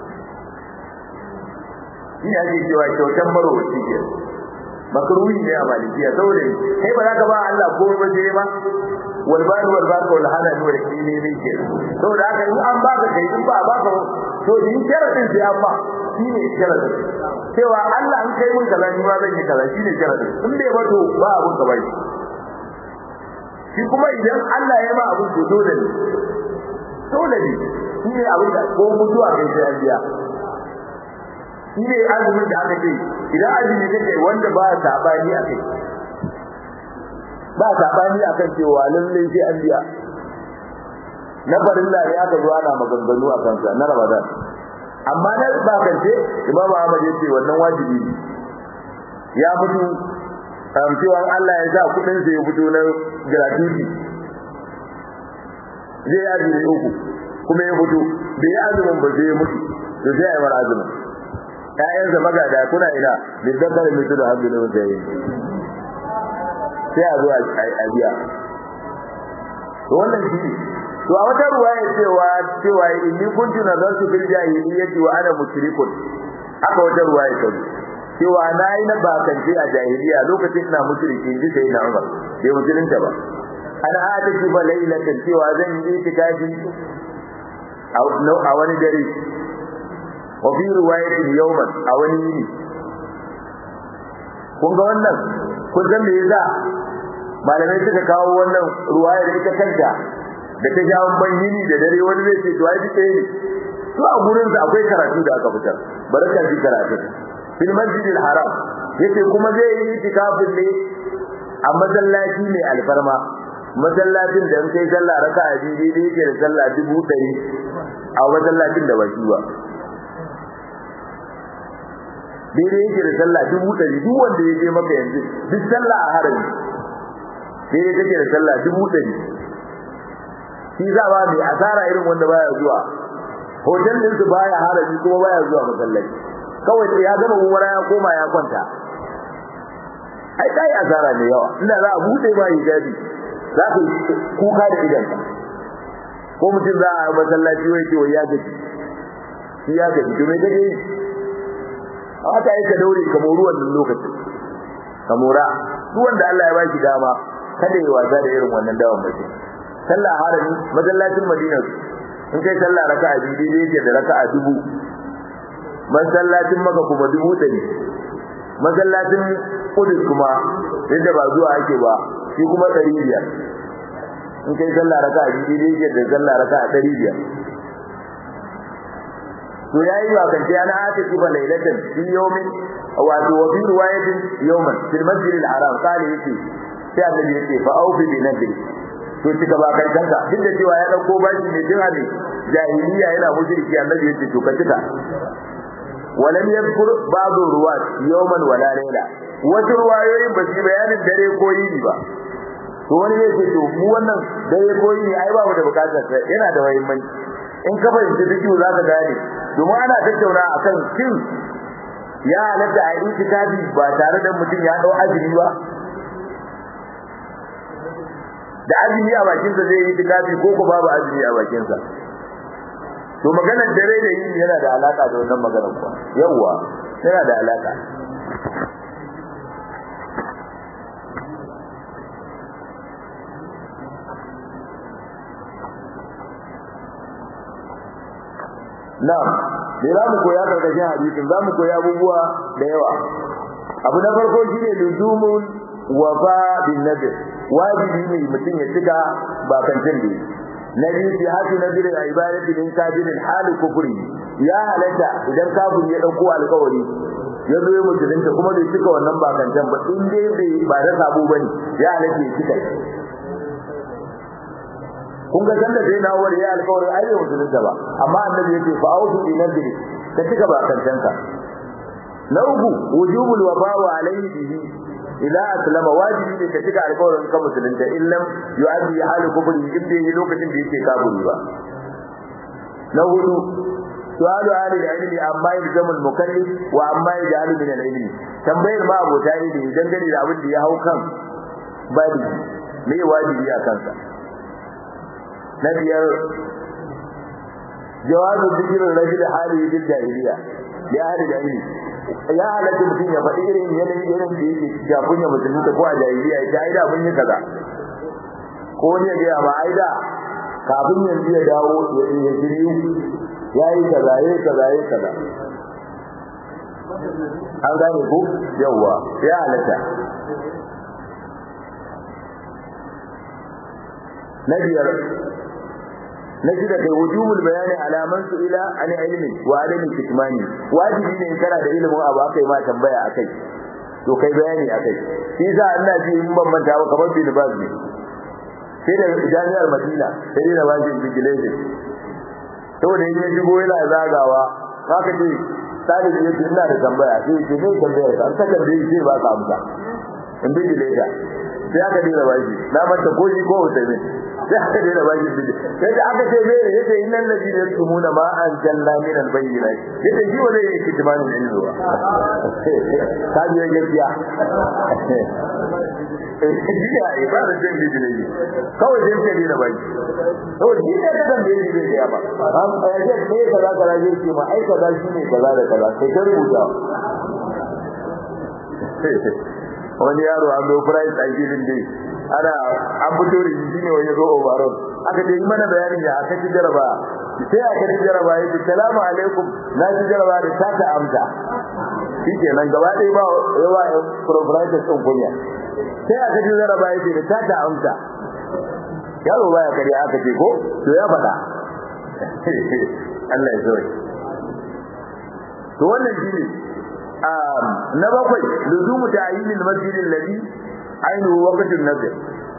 A: ina ji cewa kyautan marowaci ke makruhi ne a malikiya saboda kai ba za ka ba Allah ko ba sai ba wal badu wal badu wal halal wal kini ne ke saboda haka in an baka kai in ba baka to in sharadin sai amma shine sharadin cewa Allah an kai mun kaza ni ma zan yi kaza shine sharadin in bai ba to ba abun ka bai shi kuma idan Allah ya ma abun to dole ne shine abun da ko mutuwa kai sai an biya shine azumin da aka ce idan azumi kake wanda ba sabani akai ba sabani akan cewa lalle sai an biya na farilla ne aka zo ana maganganu akan sa na Ramadan amma na ba kance Imam Ahmad ya ce wannan wajibi ne ya mutu cewa Allah ya sa kudin sa ya fito na gratuity zai azumi uku kuma ya fito bai azumin ba zai mutu to sai ya bar azumin ƴaƴansa magada kuna ina liddakar mutu da hamdu da mutane sai a zo a biya to wannan shi to a wata ruwaya cewa inni kuntu nazartu fil jahiliyyati wa ana mushrikun haka wata ruwaya ta cewa nayi na bakance a jahiliya lokacin ina mushriki ji sai na Umar bai musulunta ba ana hada shi ba lailatan cewa zan yi itikafi a wani dare wa fi riwayatin yawman a wani yini kun ga wannan kun san me yasa malamai suka kawo wannan ruwaya da ita kanta da ta jawo banyini da dare wani zai ce to ai dike ne to a gurin sa akwai karatu da aka fitar baraka ji karatu fil masjidil haram yace kuma zai yi itikafin ne a masallaci mai alfarma masallacin da kai sallah raka'a biyu da yake da sallah 100 a masallacin da baki ba daidai yake da sallah 100 duk wanda ya je maka yanzu duk sallah a harami daidai take da sallah 100 shi za ba mai asara irin wanda baya zuwa hotel din su baya harami kuma baya zuwa masallaci kawai sai ya gama umara ya koma ya kwanta ai kai asara ne yawa inda za a bude ma hijabi za ka kuka da idanka ko mutum za a masallaci wai ce wai ya gaji shi ya gaji to me kake yi haka yake daure kamar ruwan nan lokacin kamura duk wanda Allah ya baki dama kada yi wasa da irin wannan dawon bace sallah harami masallacin Madina in kai sallah raka'a biyu dai yake da raka'a 1000 masallacin Makka kuma 100 masallacin Qudus kuma yadda ba zuwa ake ba shi kuma 500 in kai sallah raka'a biyu dai yake da sallah raka'a 500 to yayi ba kan yana ata kiba lailatan fi yawmin wato wa fi riwayatin yawman fil masjid al haram kale yace sai annabi yace fa aufi bi nadri to kika ba kan kanka duk da cewa ya dauko bashi ne din hali jahiliya yana mushriki annabi yace to ka kika walam yadhkur ba'du ruwat yawman wala layla wato ruwayoyin ba su bayanin dare ko yini ba to wani yace to mu wannan dare ko yini ai ba mu da bukatar sa yana da muhimmanci in ka fahimci bidiyo za ka gane domin ana tattauna akan shin ya halatta a itikafi ba tare da mutum ya dau azumi ba da azumi a bakin sa zai yi itikafi ko ko babu azumi a bakin sa to maganar dare da yini yana da alaka da wannan maganar kuwa yawa yana da alaka na'am da zamu koya karkashin hadisin zamu koya abubuwa da yawa abu na farko shine luzumul wafa bin nadr wajibi ne mutum ya cika bakantin da nabi bi hadu nadr ibadati min kabirin hal kufri ya halatta idan kafir ya dauko alƙawari ya zo ya mutunta kuma bai cika wannan bakantin ba in dai ba da sabo bane ya halatta ya cika kun ga sanda sai na wari ya alƙawarin ai yau musulunta ba amma annabi yake fa auzu bi nadri ka cika ba kantanka na uku wujubul wafa'u alayhi bihi ila aslama wajibi ne ka cika alƙawarin ka musulunta illam yu'addi halu kubri ibda yi lokacin da yake kafiri ba na hudu su'alu ahli al-ilmi amma yalzamul mukallif wa amma yaj'alu min al-ilmi tambayar ma abota ilimi dangane da abin da ya hau kan bali me wajibi a kansa na biyar jawabu zikirin rajul hali bil jahiliya ya hali da ilmi ya halatta mutum ya faɗi irin yanayin da yake kafin ya musulunta ko a jahiliya ya aida mun yi kaza ko ne ga ma aida kafin yanzu ya dawo ya shiryu yayi kaza yayi kaza yayi kaza an gane ko yawa ya halatta na biyar naji da kai wujubul bayani alaman su ila an ilmi wa adami kitmani wajibi ne kana da ilimin abu akai ma tambaya akai to kai bayani akai shi za Allah ji in ban manta ba kamar bin baz ne sai da jami'ar Madina sai da wajin vigilante to da yake jigo yana zagawa haka ce sai da yake ina da tambaya sai ce ne tambaya an saka da yake ba ka amsa in vigilante sai aka dira waji na manta ko ji ko sai ne sai aka dira waji sai da aka ce mere yace innal ladina yasumuna ma anzalna min albayyinat yace ji wala yake kitmanin ilmi ba ka ji gaskiya jiya ibada din bijili kawai sai ka dira waji to ji da kan da yake da ba an ayaje me kaza kaza yake ma ai kaza shine kaza da kaza sai ka rubuta wani yaro an zo price a gidan dai ana an fito da shi ne wani zo overall aka ce mana bayanin ya aka ci jaraba sai aka ci jaraba yace salamu alaikum na ci jaraba da ta amsa shikenan gaba ɗaya ba yawa proprietor din kunya sai aka ji zaraba yake da tata amsa yaro baya kare aka ce ko to ya faɗa Allah ya zoye to wannan shine na bakwai luzumu ta'yinil masjidil ladhi ainu waqtun nazr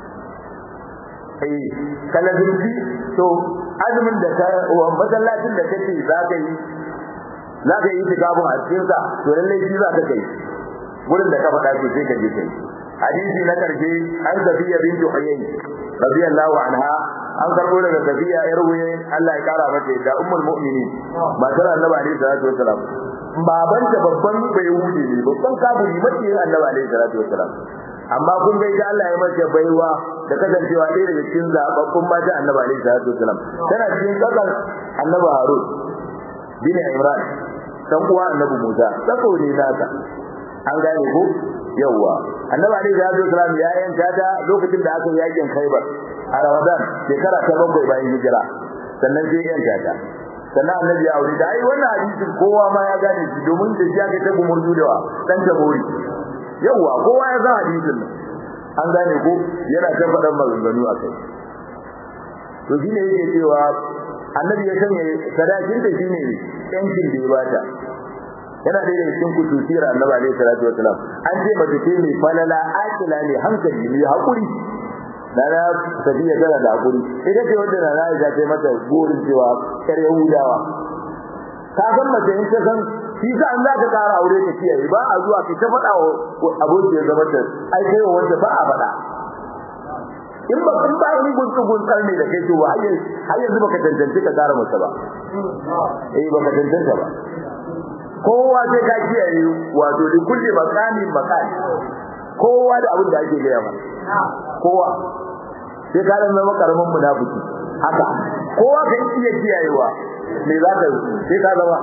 A: kala dinki to azumin da ka masallacin da kake zaka yi tikabun a cikin sa to lalle shi zaka kai gurin da ka faɗa sai ka je kai hadisi na karshe an Safiya bintu Huyay radiyallahu anha an karbo daga Safiya yar Huyay Allah ya kara mata da ummul mu'minin matar Annabi alaihi salatu wassalam babanta babban bayhudi ne babban kafiri mace Annabi alaihi salatu wassalam amma kun ga ita Allah ya mata baiwa da kasancewa ɗaya daga cikin zababbun mata Annabi alaihi salatu wassalam tana cikin kakan Annabi Harun bin Imran dan uwa Annabi Musa sako ne naka an gane ko yawa Annabi alaihi salatu wassalam ya yanka ta lokacin da aka yakin Khaibar a Ramadan shekara ta 7 bayan hijira sannan sai yanka ta sannan Annabi ya aure da ai wannan hadisin kowa ma ya gane shi domin da shi aka ta gumurdu da dan tabori yawa kowa ya san hadisin nan an gane ko yana ta faɗan maganganu akai to shine yake cewa Annabi ya sanya sadakin da shine yankin da ya bata yana da cikin kutusira Annabi alaihi salatu wasalam an ce mace ce mai falala akila ne hankali ne hakuri dana Safiya tana da hakuri ita ce wanda na Aisha ta mata gurin cewa kar Yahudawa ka san mace in ta san shi sa an za ka kara aure ta kiyaye ba a zuwa ki ta faɗa wa abokin ya zama ta ai kai wanda ba a faɗa in ba wani guntsar ne da kai to har yanzu baka tantance ka kara masa ba baka tantance ba kowa sai ka kiyaye wato da kulli makani makani kowa da abin da ake gaya ma kowa sai ka dan zama karamin munafiki haka kowa kai iya kiyayewa me za ka sai ka zama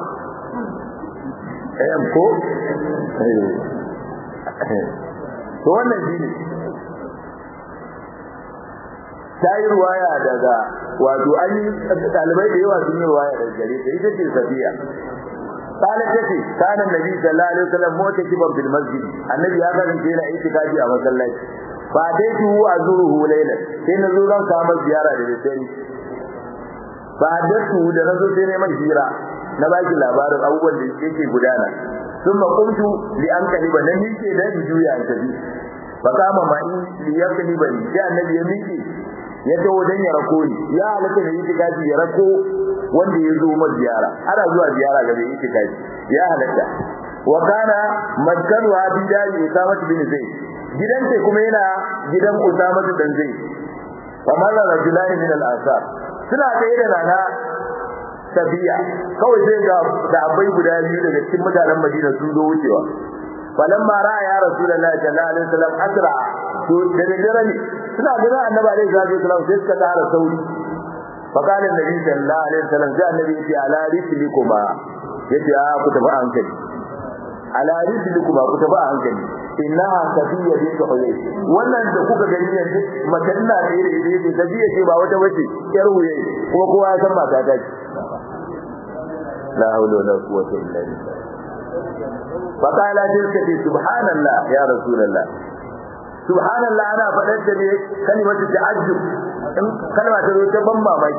A: ko to wannan shine sai ruwaya daga wato an yi dalibai da yawa sun yi ruwaya daga gare ta ita ce Safiya قالت تتي كان النبي صلى الله عليه وسلم معتكفا في المسجد النبي هذا من كان اعتكافي a masallaci فاتيته ازوره ليلا sai nazo zan kama ziyara da dare fadatu da nazo sai neman hira na baki labarin abubuwan da yake gudana ثم قمت لانقلب nan yake da juya an tafi fa kama mai liyaqliba sai annabi ya miki ya tawo dan ya rako ni ya halaka da itikafi ya rako wanda ya zo mar ziyara ana zuwa ziyara ga mai itikafi ya halatta wa kana maskanu abidai Usama bin Zaid gidan sai kuma yana gidan Usama bin Zaid kamar rajulan min al-ansar suna da irin rana Safiya kawai sai ga sahabbai guda biyu daga cikin mutanen Madina sun zo wucewa falamma ra'a ya rasulullahi sallallahu alaihi wasallam asra to da dare ne suna ganin annabi alaihi wasallam sai suka tara sauri فقال النبي صلى الله عليه وسلم جاء النبي على رسلكما yace ku tafi hankali ala rijlikuma ku tafi hankali innaha Safiya bint Huyay wannan da kuka gani yanzu matanna da yake Safiya ce ba wata bace yar Huyay kuma kowa ya san mata ta ce la hawla wala quwwata illa billah faqala tilka subhanallah ya rasulullah subhanallah ana fadar da ne kalimatu ta'ajjub in kalma ta zo ta ban mamaki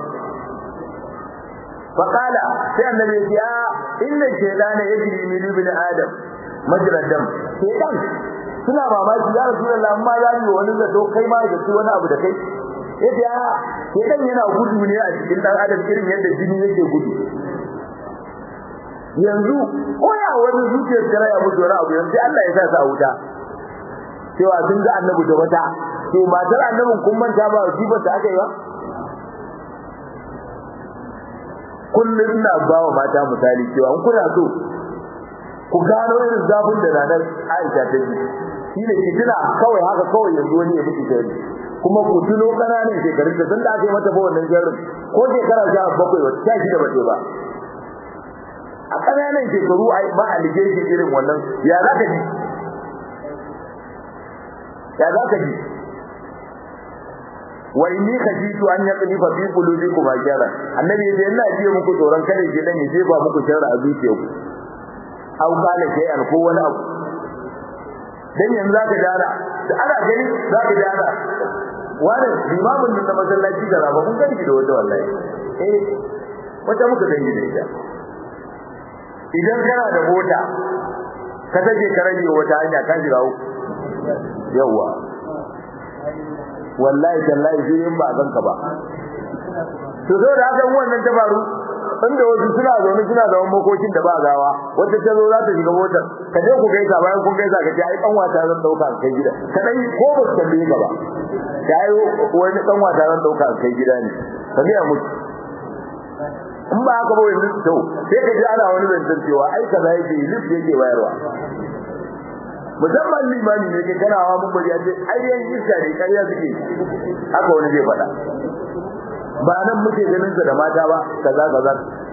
A: faqala sai annabi ya inna shaytana yajri min ibn adam majra dam shaytan suna mamaki ya rasulullah amma ya yi wani da to kai ma da wani abu da kai yace ya shaytan yana gudu ne a cikin dan adam irin yadda jini yake gudu yanzu koya wani zuciyar kare ya mutu wani abu yanzu Allah ya sa sa wuta cewa sun ga annabi da wata to matar annabin kun manta ba jibar da aka yi ba kullum ina ba wa mata misali cewa in kuna so ku gano irin zafin da ranar Aisha ta ji shi ne ki tuna kawai haka kawai yanzu wani ya miki shari kuma ku tuno ƙananan shekarun da sun da aka yi mata ba wannan sharrin ko shekara 17 wata ta shi da bace ba a ƙananan shekaru a ma allegation irin wannan ya za ka ji wa inni khajitu an yaqlifa fi qulubikum ajara annabi yace ina jiya muku tsoron kada shi dan yace ba muku sharra a zuciyarku au kana shay'an ko wani abu dan yanzu zaka dana da ana gani zaka dana wani limamin nan na masallaci da raba kun gani da wanda wallahi wata muka gani da ita idan kana da mota ka take ka rage wata hanya ka jira yawa wallahi tallahi sai in ba ganka ba to sai da haka wannan ta faru inda wasu suna zaune suna da makokin da ba gawa wata ta zo za ta shiga motar ka je ku gaisa bayan kun gaisa ka ce ai dan wata zan dauka kai gida ka dai ko ba ta bi gaba dai wani dan wata zan dauka kai gida ne ka ga mutu in ba haka ba wani to sai ka ji ana wani zancen cewa ai kaza yake list yake bayarwa musamman limani ne ke kana hawa mun bari ya ce ai yan iska ne kariya suke haka wani zai faɗa ba nan muke ganin sa da mata ba kaza kaza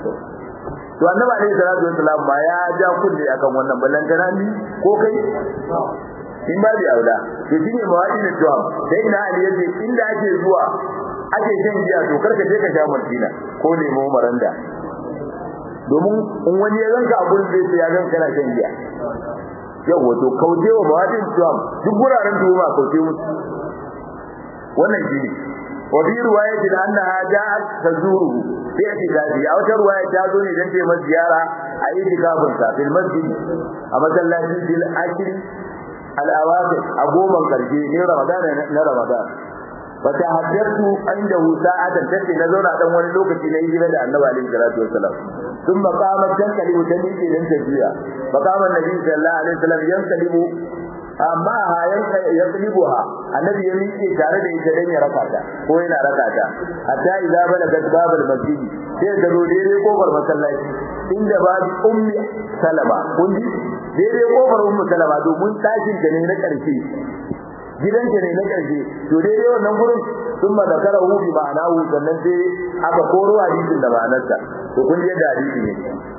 A: to annabi alaihi salatu wassalam ma ya ja kunne akan wannan ballantana ni ko kai in ba da aula to shine mawadi ne to sai na ali yace inda ake zuwa ake shan giya to karka je ka sha martina ko lemo maranda domin in wani ya zanka a gurin zai ya zanka kana shan giya yawa to kaucewa mawadi to duk guraren tuhuma kauce musu wannan shine وفي رواية أنها جاءت تزوره في اعتكافه أو رواية تازوني جنتي مزيارة أي اعتكافها في المسجد أما الذي في الأجر الأواخر أقوما كرجي من رمضان فتحدثت عنده ساعة تسي نزونا تنوان لوكة نيجي بدأ النبي عليه الصلاة والسلام ثم قامت تنكلم تنيجي لنتجيها فقام النبي صلى الله عليه وسلم ينكلم amma yaqlibuha annabi ya miƙe tare da ita dan ya rakata ko yana rakata hatta idza balagat babal masjid sai da daidai kofar masallaci inda babu ummi salama kunji daidai kofar ummi salama domin tashin ta ne na karshe gidan ta ne na karshe to daidai wannan gurin thumma zakarahu bi ma'anahu sannan sai aka koro hadisin da ma'anarsa to kun ji da hadisi ne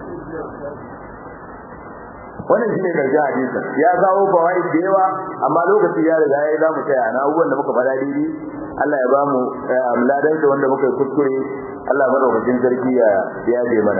A: wannan shine karshen hadisin ya kawo bawai da yawa amma lokaci ya riga ya zamu tsaya na abubuwan da muka fada daidai Allah ya bamu ladan da wanda muka kuskure Allah madaukakin sarki ya yaje mana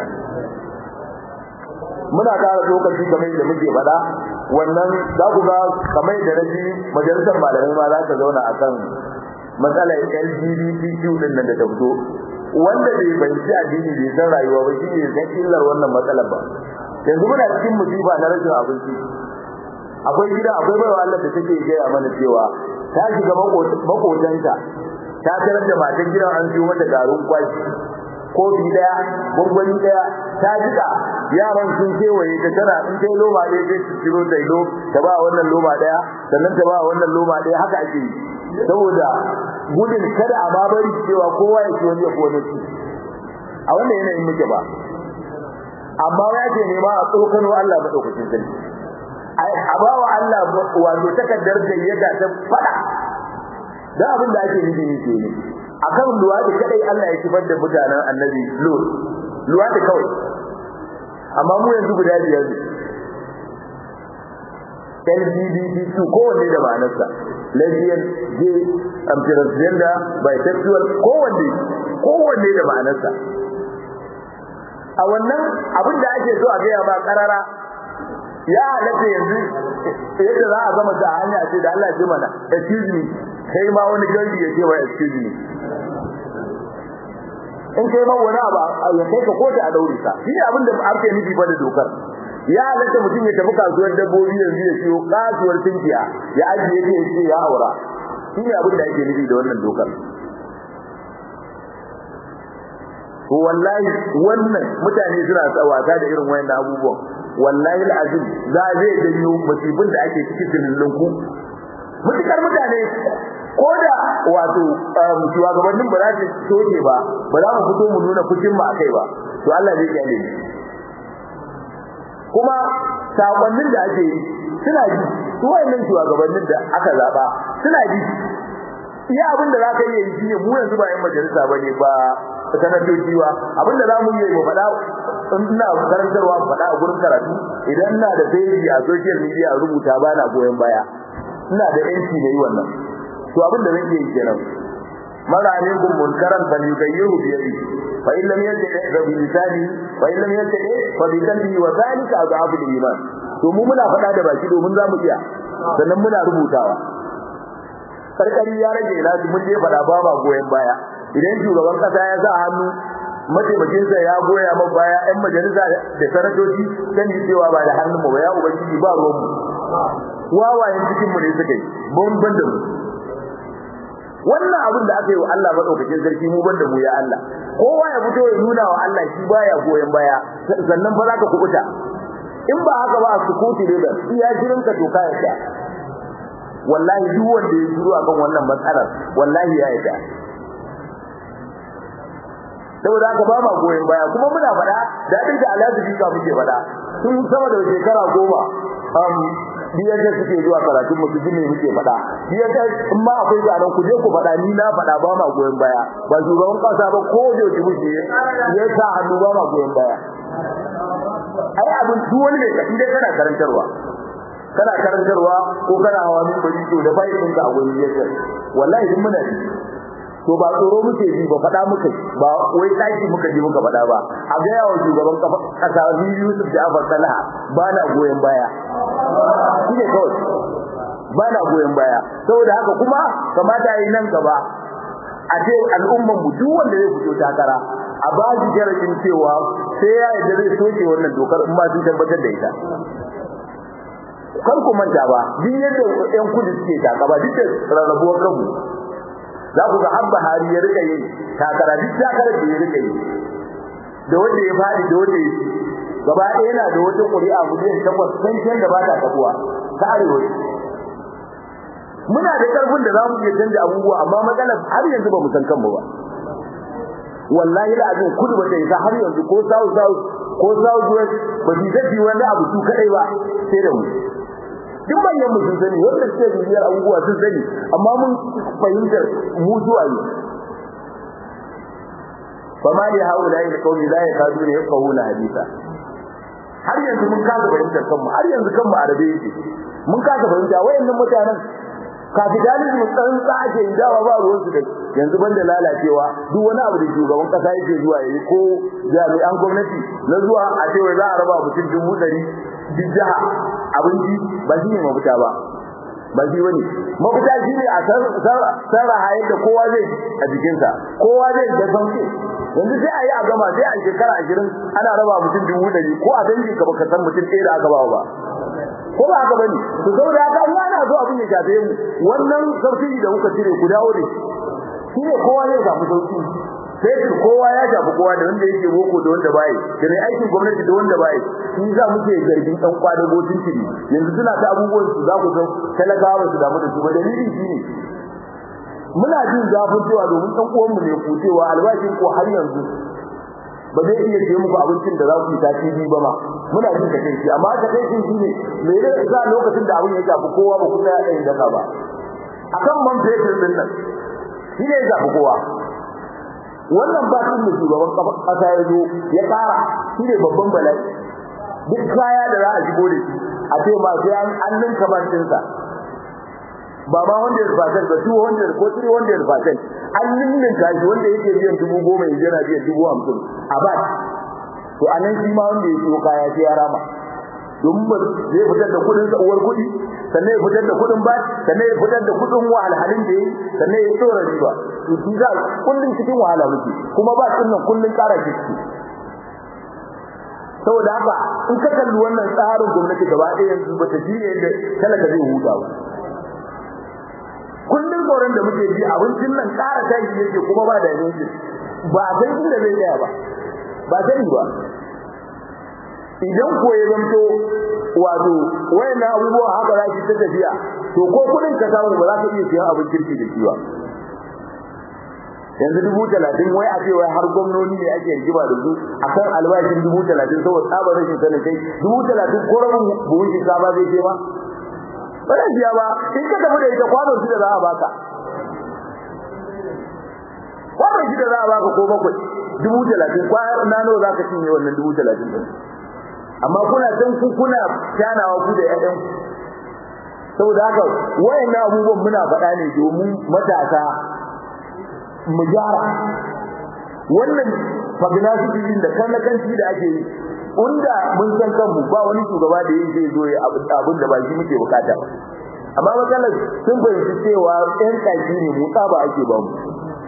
A: muna ƙara lokaci kamar da muke fada wannan za ku ga kamar da naji majalisar malamai ma za ta zauna akan matsalar LGBTQ din nan da ta fito wanda bai bayyana addini bai san rayuwa ba shi ne zai illar wannan matsalar ba yanzu muna cikin musiba na rashin abinci akwai gida akwai baiwa Allah da take gaya mana cewa ta shiga makotanta ta tarar da matan gidan an siyo mata garin kwashi kofi daya gwangwani daya ta jika yaran sun kewaye ta tana in kai loma ɗaya sai su ciro ta ilo ta ba wannan loma daya sannan ta ba wannan loma daya haka ake yi saboda gudun kada a babari cewa kowa ya ci wani ya kowa ci a wannan yanayin muke ba amma ya ce nema a tsokano Allah madaukakin sarki a bawa Allah wato takaddar gayyata ta fada da abin da ake nufi ne ne akan luwadi kadai Allah ya kifar da mutanen annabi Lut luwadi kawai amma mu yanzu guda biyar ne LGBTQ kowanne da ma'anarsa lesbian gay transgender bisexual kowanne da ma'anarsa a wannan abin da ake so a gaya ba karara ya halatta yanzu yadda za a zama ta hanya ce da Allah ya mana excuse me kai ma wani gari ya ce wa excuse me in kai ma wani abu ya kai ka kotu a daure ka shi abin da ake nufi ba da dokar ya halatta mutum ya tafi kasuwar dabbobi yanzu ya siyo kasuwar tinkiya ya ajiye ta ya ce ya aura shi ne abin da ake nufi da wannan dokar wallahi wannan mutane suna tsawata da irin wayannan abubuwan wallahi alazim za zai janyo musibin da ake cikin tilillin ku mutukar mutane koda wato shugabannin ba za su soke ba za mu fito mu nuna fushin mu akai ba to Allah zai kyale ni kuma sakonnin da ake yi suna ji su wayannan shugabannin da aka zaba suna ji iya abin da zaka iya yi shine mu yanzu ba yan majalisa bane ba sanatoci ba abin da zamu yi mu faɗa ina karantarwa mu faɗa a gurin karatu idan ina da page a social media rubuta ba na goyen baya ina da yanci da yi wannan to abin da nake yi kenan mara alaikum munkaran fa yughayyiru bi yadi fa in lam yastati fa bi lisani fa in lam yastati fa bi qalbi wa zalika adhafu al-iman to mu muna faɗa da baki domin za mu iya sannan muna rubutawa karkari ya rage lafi mun je faɗa ba ma goyen baya idan shugaban kasa ya sa hannu mataimakinsa ya goya man baya ɗan majalisa da sanatoci kan yi cewa ba da hannun mu ba ya ubangiji ba ruwan mu wawayen cikin mu ne suka yi ban da mu wannan abin da aka yi wa Allah madaukakin sarki mu ban da mu ya Allah kowa ya fito ya nuna wa Allah shi baya goyen baya sannan fa zaka kubuta in ba haka ba su kuti da iya jirin ka to kai ka wallahi duk wanda ya shiru akan wannan matsalar wallahi ya yarda saboda haka ba ma goyen baya kuma muna faɗa da abin da Allah zai ka muke faɗa tun sama da shekara 10 biyar da suke zuwa karatun mu su ne muke faɗa biyar da in ma akwai zaran ku je ku faɗa ni na faɗa ba ma goyen baya ba shugaban kasa ba ko da yake muke ya sa hannu ba ma goyen baya ai abin duk wani ne idan kana karantarwa ko kana hawa min bari to da bai ɗinka a gurin yake wallahi din muna to ba tsoro muke ji ba faɗa muke ba wai daki muka ji muka faɗa ba a ga yawo shugaban kasa Yusuf Ja'far Salaha ba na goyen baya shine kawai ba na goyen baya saboda haka kuma kamata yi nan gaba a ce al'umman mu duk wanda zai fito takara a ba shi jarabin cewa sai ya yarda zai soke wannan dokar in ba sun tabbatar da ita kar ku manta ba duk yadda ƴan kudu suke takaba duk da rarrabuwar kanmu za ku ga Abba Hari ya rika yin takara duk takarar da ya rika yi da wanda ya fadi da wanda ya gaba ɗaya yana da wata ƙuri'a miliyan 8 san da ba ta kafuwa ta arewa muna da karfin da za mu iya canja abubuwa amma matsalar har yanzu ba mu san kanmu ba wallahi da abin kudu ba ta yi har yanzu ko south west ba su zafi wani abu su kadai ba sai da mu duk manyan mu sun sani wanda suke bibiyar abubuwa sun sani amma mun fahimtar mu zuwa ne fama li haula ila qawli la yakaduna yafqahuna haditha har yanzu mun kasa fahimtar kanmu har yanzu kanmu arabe yake mun kasa fahimta wayannan mutanen capitalism tsantsa ake dawa ba ruwan su da yanzu banda lalacewa duk wani abu da shugaban kasa yake zuwa yayi ko jami'an gwamnati na zuwa a ce wai za a raba mutum 100 duk jaha abinci ba shi ne mafita ba ba shi bane mafita shi ne a sarraha yadda kowa zai a jikinsa kowa zai da sauke yanzu sai a yi a gama sai a shekara 20 ana raba mutum 100 ko a dangi ka baka san mutum ɗaya da aka ba ba ko ba haka bane to saboda haka in ana so abin ya shafe mu wannan sauki da kuka cire ku dawo da shi ne kowa zai samu sauki sai kowa ya shafi kowa da wanda yake boko da wanda bai da mai aikin gwamnati da wanda bai shi za mu ke zargin dan kwadago tuntuni yanzu suna ta abubuwan su za ku san talakawa su damu da su ba dalilin shi ne muna jin zafin cewa domin dan uwan mu ne ku cewa albashin ko har yanzu ba zai iya ce muku abincin da za ku yi tasiri ba ma muna jin da kai amma da kai shi ne me ne za lokacin da abin ya shafi kowa ba ku tsaya da inda ka ba akan man fetur din nan shi ne ya shafi kowa wannan ba shi ne shugaban kasa ya zo ya kara shi ne babban bala'i duk kaya da za a shigo da shi a ce ma sai an ninka bantinsa ba ma wanda ya rufa ba 200 ko 300% an ninka shi wanda yake biyan 10,000 yanzu yana biyan 50,000 a ba to anan shi ma wanda ya siyo kaya sai ya rama domin ba zai fitar da kudin sa uwar kudi sannan ya fitar da kudin ba sannan ya fitar da kudin wahalhalin da yi sannan ya tsora riba to shi za kullun cikin wahala muke kuma ba sunan kullun kara kici saboda haka in ka kalli wannan tsarin gwamnati gaba ɗaya yanzu ba ta jiye da talaka zai huta ba kullun tsoron da muke ji abincin nan kara tashi yake kuma ba da yanzu ba san inda zai tsaya ba sani ba idan ko ya zanto wato wayannan abubuwa haka za ki ta tafiya to ko kudin ka samu ba za ka iya siyan abin kirki da shi ba yanzu 30,000 wai a ce wai har gwamnoni ne ake rigima da su akan albashin 30,000 saboda tsabar rashin sanin kai 30,000 ko rabin buhun shinkafa zai ce ba ba zai biya ba in ka tafi da ita kwanon shi da za a baka kwanon shi da za a baka ko 30,000 kwayar nano za ka cinye wannan 30,000 din amma kuna san ku kuna tanawa ku da ƴaƴan saboda haka wayannan abubuwan muna faɗa ne domin matasa mu gyara wannan fagnasi din da kallakanci da ake yi unda mun san kanmu ba wani shugaba da yake zo ya abin da ba shi muke bukata ba amma matsalar sun fahimci cewa ɗan kaji ne mu ba ake ba mu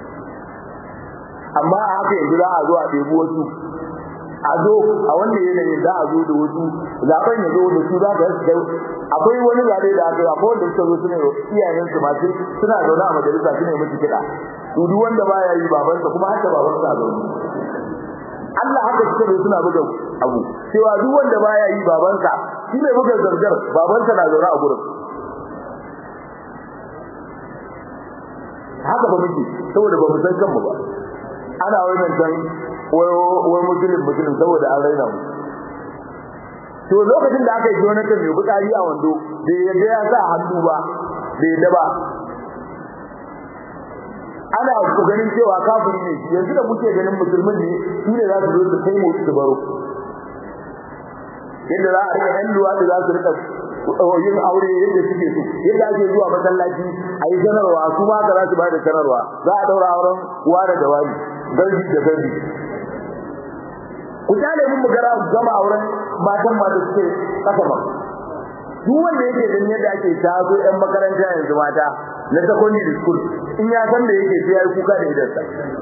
A: amma a haka yanzu za a zo a ɗebi wasu a zo a wanda yanayi za a zo da wasu zaben ya zo da su za ka akwai wani zaɓe da aka yi akwai wanda suka zo su ne iyayensu masu suna zaune a majalisa su ne musu kiɗa to duk wanda baya yi babansa kuma haka babansa a zaune Allah haka suka zo suna buga abu cewa duk wanda baya yi babansa shi ne buga zargar babansa na zaune a gurin haka ba muke saboda ba mu san kanmu ba ana wannan san wai musulun saboda an raina mu to lokacin da aka yi Jonathan mai bukari a wando da yadda ya sa hannu ba da yadda ba ana ganin cewa kafiri ne yanzu da muke ganin musulmin ne su ne za su zo su kai mu su baro yadda za a rika yan luwa da za su rika yin aure yadda suke so yadda ake zuwa masallaci a yi sanarwa su ma ka za su ba da sanarwa za a daura auren ware da wani garbi da garbi ku tale mun mu gara gama auren matan ma da suke kasa ba duk wanda yake ganin yadda ake tazo yan makaranta yanzu mata na secondary school in ya san da yake sai ya kuka da idansa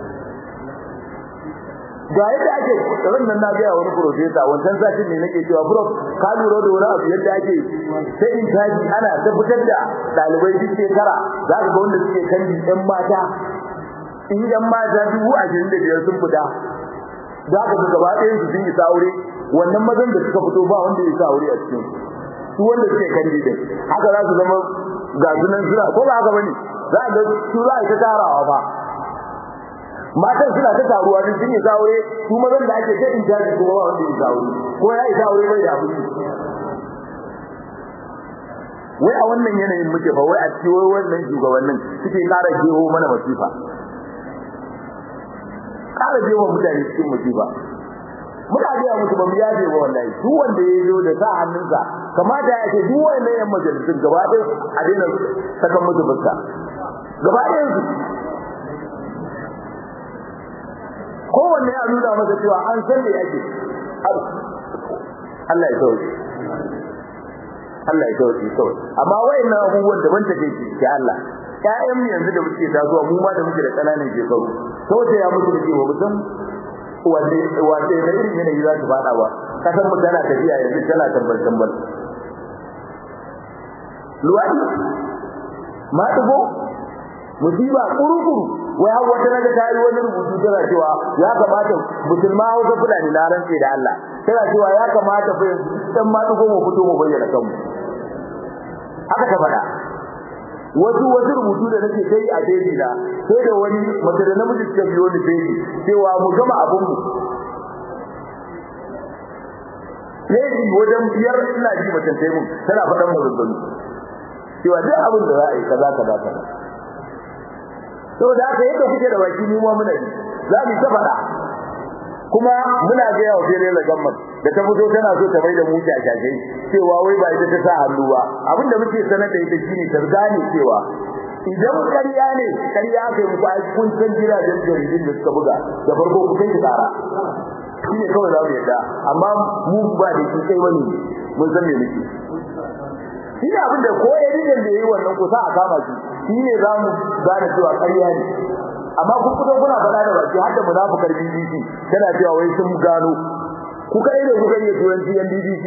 A: ga yadda ake wannan na ga wani professor wannan satin ne nake cewa prof ka lura da wani abu yadda ake sai in taji ana tabbatar da dalibai duk shekara za ka ga wanda suke kan yan mata in yan mata 25,000 sun fita za ka ga gaba ɗayan su sun yi aure wannan mazan da suka fito ba wanda ya sa aure a cikin su wanda suke kan dide haka za su zama ga sunan suna ko ba haka bane za ga su za ta tarawa ba matan suna ta taruwa din sun yi aure su mazan da ake ta injaji kuma ba wanda ya sa aure ko ya yi aure bai da abu wai a wannan yanayin muke fa wai a cikin wannan shugabannin suke ƙara jeho mana masifa ƙara jeho mutane cikin masifa muna ga musu ba mu yaje ba wallahi duk wanda ya zo da sa hannunsa kamata ya ce duk wanda ya majalisun gaba ɗaya a daina sakan musu fuska gaba ɗayan su kowanne ya nuna masa cewa an san me yake Allah ya sauke Allah ya sauke kawai amma wayannan abubuwan daban take ki Allah ƴaƴan mu yanzu da muke tasowa mu ma da muke da ƙananan shekaru sauke ya musu da cewa mutum wanda da irin yanayi za su fada ba kasan mu tana tafiya yanzu tana tambal luwadi ma dubo musiba kurukuru wai har wata naga ta yi wani rubutu tana cewa ya kamata musulma hausa fulani na rantse da Allah tana cewa ya kamata fa dan ma dubo mu fito mu bayyana kanmu haka ta faɗa wasu rubutu da nake kai a daidai da sai da wani mace da namiji suka biyo ni sai cewa mu gama abun mu sai wajen biyar ina ji mace sai mun tana faɗan mu rubutu cewa duk abin da za a yi kaza to da haka yadda kuke da baki mu ma muna yi za mu ta faɗa kuma muna ga yawa fere la gamman da ta fito tana so ta maida mu jajaje cewa wai ba ita ta sa hannu ba abinda muke sanar da ita shine ta gane cewa idan ƙarya ne ƙarya kai muku ai kun san jiragen jaridin da suka buga da farko ku kai tsara shine kawai za mu yadda amma mu ba da shi kai wani mun san me muke shine abinda ko editan da yayi wannan kusa a kama shi shine za mu gane cewa ƙarya ne amma kun fito kuna faɗa da baki har da munafikar BBC tana cewa wai sun gano ku kai da ku gane turanci yan BBC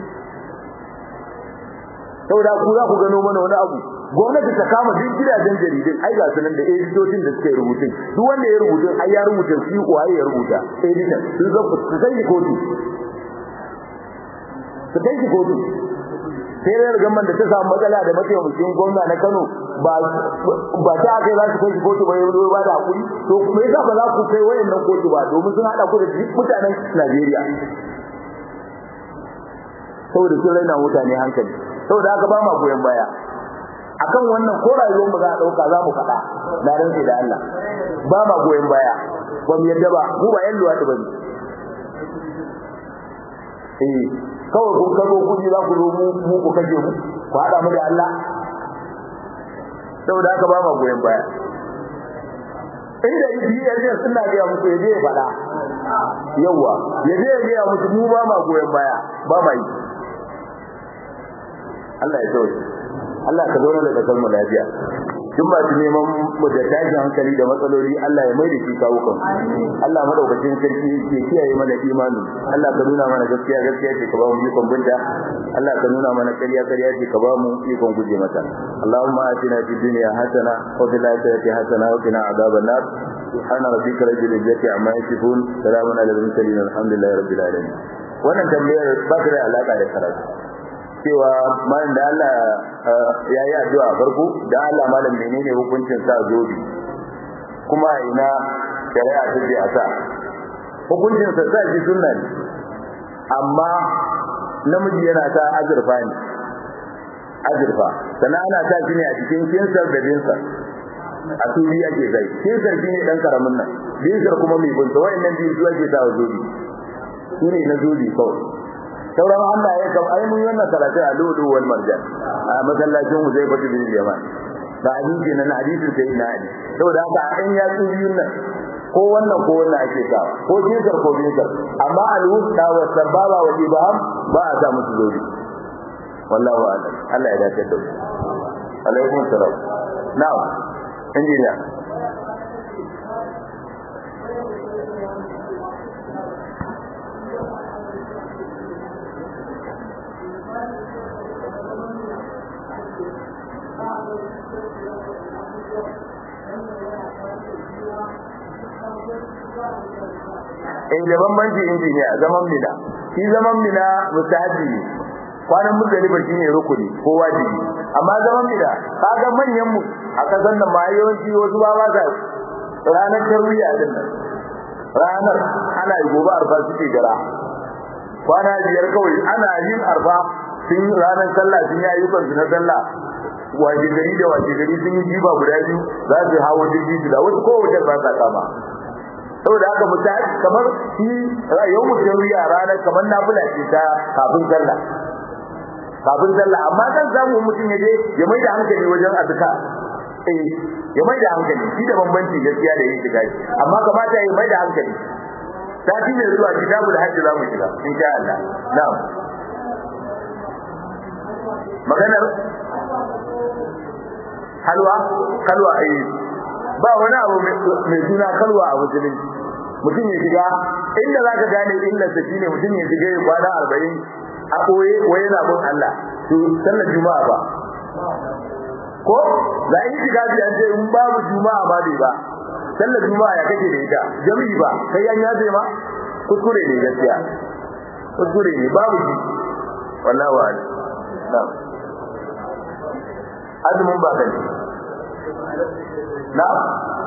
A: saboda ku za ku gano mana wani abu gwamnati ta kama duk gidajen jaridun ai ga sunan da editocin da suke rubutun duk wanda ya rubuta ai ya rubuta shi ko ai ya rubuta editor sun zo su kai kotu sai da gamman da ta samu matsala da mataimakin gwamna na Kano ba ta kai za su kai kotu ba yau ba da hakuri to me yasa ba za ku kai wayannan kotu ba domin sun hada ku da mutanen Najeriya saboda sun raina mutane hankali saboda haka ba ma goyen baya akan wannan ko rayuwar mu za a dauka za mu fada na rantsi da Allah ba ma goyen baya ba mu yadda ba mu ba yan luwadi bane kawai kun kazo kuji za ku zo mu ku kaje mu ku hada mu da Allah saboda haka ba ma goyen baya inda yi yanzu suna ga muku yaje ya fada yawa ya je ya ga musu mu ba ma goyen baya ba mai Allah ya tsaye Allah ka zauna da kasar mu lafiya duk ba su neman mu da tashin hankali da matsaloli Allah ya mai da shi kawo kan Allah madaukakin sarki ke kiyaye mana imani Allah ka nuna mana gaskiya gaskiya ce ka ba mu ikon binta Allah ka nuna mana ƙarya ƙarya ce ka ba mu ikon guje mata Allahumma atina fid dunya hasana wa fil akhirati hasana wa qina adhaban nar subhana rabbika rabbil izzati amma yasifun salamun alal mursalin alhamdulillahi rabbil alamin wannan tambayar ba ta da alaka da karatu cewa malam da Allah ya yi addu'a farko da Allah malam menene hukuncin sa zobi kuma ina shari'a ta ce a sa hukuncin sa shi sunna ne amma namiji yana ta azurfa ne azurfa sannan ana ta shi ne a cikin kinsar da dinsar a turi yake zai kinsar shi ne dan karamin nan dinsar kuma mai bunta wayannan biyu su ake sa zobi su ne na zobi kawai sauran Allah ya kam ai mun wannan karatu a lulu wal marjan a masallacin Uzaifa bin Yaman da hadisi nan hadisin sai ina ali saboda haka an ya tsubiyun nan ko wannan ake sawa ko jinkar ko jinkar amma al-wusta wa sababa wa ibham ba a sa musu zobi wallahu a'lam Allah ya dace da alaikum salam na'am injiniya da bambanci injiniya zaman mina shi zaman mina mustahabi ne kwanan muzdalifa shine rukuni ko wajibi amma zaman mina kaga manyan mu a kasan nan ma yawanci wasu ba sa ranar tarwiya din nan ranar ana yi gobe arfa suke gara kwana biyar kawai ana yin arfa sun ranar sallah sun yi ayyukan su na sallah wajibari da wajibari sun yi jiba guda biyu za su hawo jirgi da wasu kowace ba sa kama saboda haka mutane kamar shi yau mutum ya ranar kamar nafila ce ta kafin sallah amma kan samu mutum ya je ya mai da hankali wajen azka ya mai da hankali shi da bambanci gaskiya da yin shiga amma kamata ya mai da hankali sati ne zuwa kitabul hajj za mu shiga insha Allah na'am maganar halwa ba wani abu mai suna kalwa a musulunci mutum ya shiga inda za ka gane illa sa shine mutum ya shiga ya kwana 40 a koye wai yana bin Allah to sallar juma'a ba ko za yi shiga bi an ce in babu juma'a ba dai ba sallar juma'a ya kake da ita jami'i ba kai an yaje ma kuskure ne gaskiya kuskure ne babu shi wallahi wa na'am azumin ba kai na'am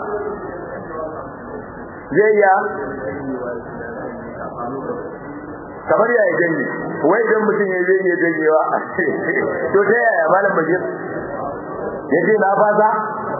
A: zai ya kamar ya gani wai idan mutum ya zai iya janyewa to ta yaya malam bashir yace na fasa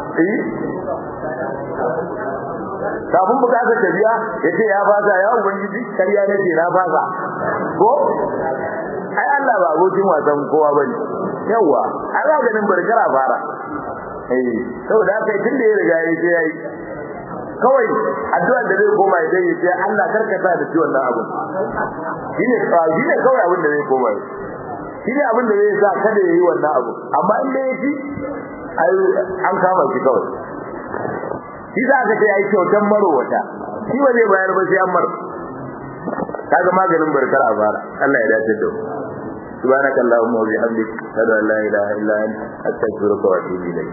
A: kafin bukatar tafiya yace ya fasa ya ubangiji kariya nake na fasa ko ai Allah ba abokin wasan kowa bane yawa ai ba ganin barkara fara saboda haka tunda ya riga yayi kawai addu'a da zai koma idan ya ce Allah karkata da ciwon nan abu shine kawai abin da zai koma shine abin da zai sa kada yayi wannan abu amma in da yake ai an kama shi kawai shi za ka ce ai kyautan marowata shi ba zai bayar ba sai an mar kaga maganin barkar a bara Allah ya dace da subhanaka allahumma wa bihamdika ashhadu an la ilaha illa anta astaghfiruka wa atubu ilayk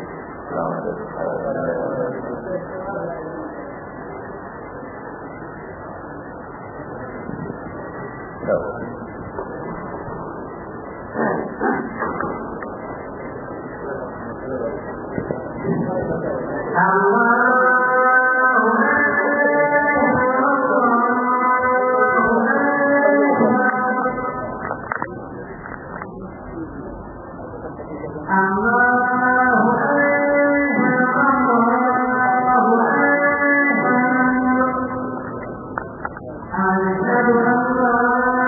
B: Allah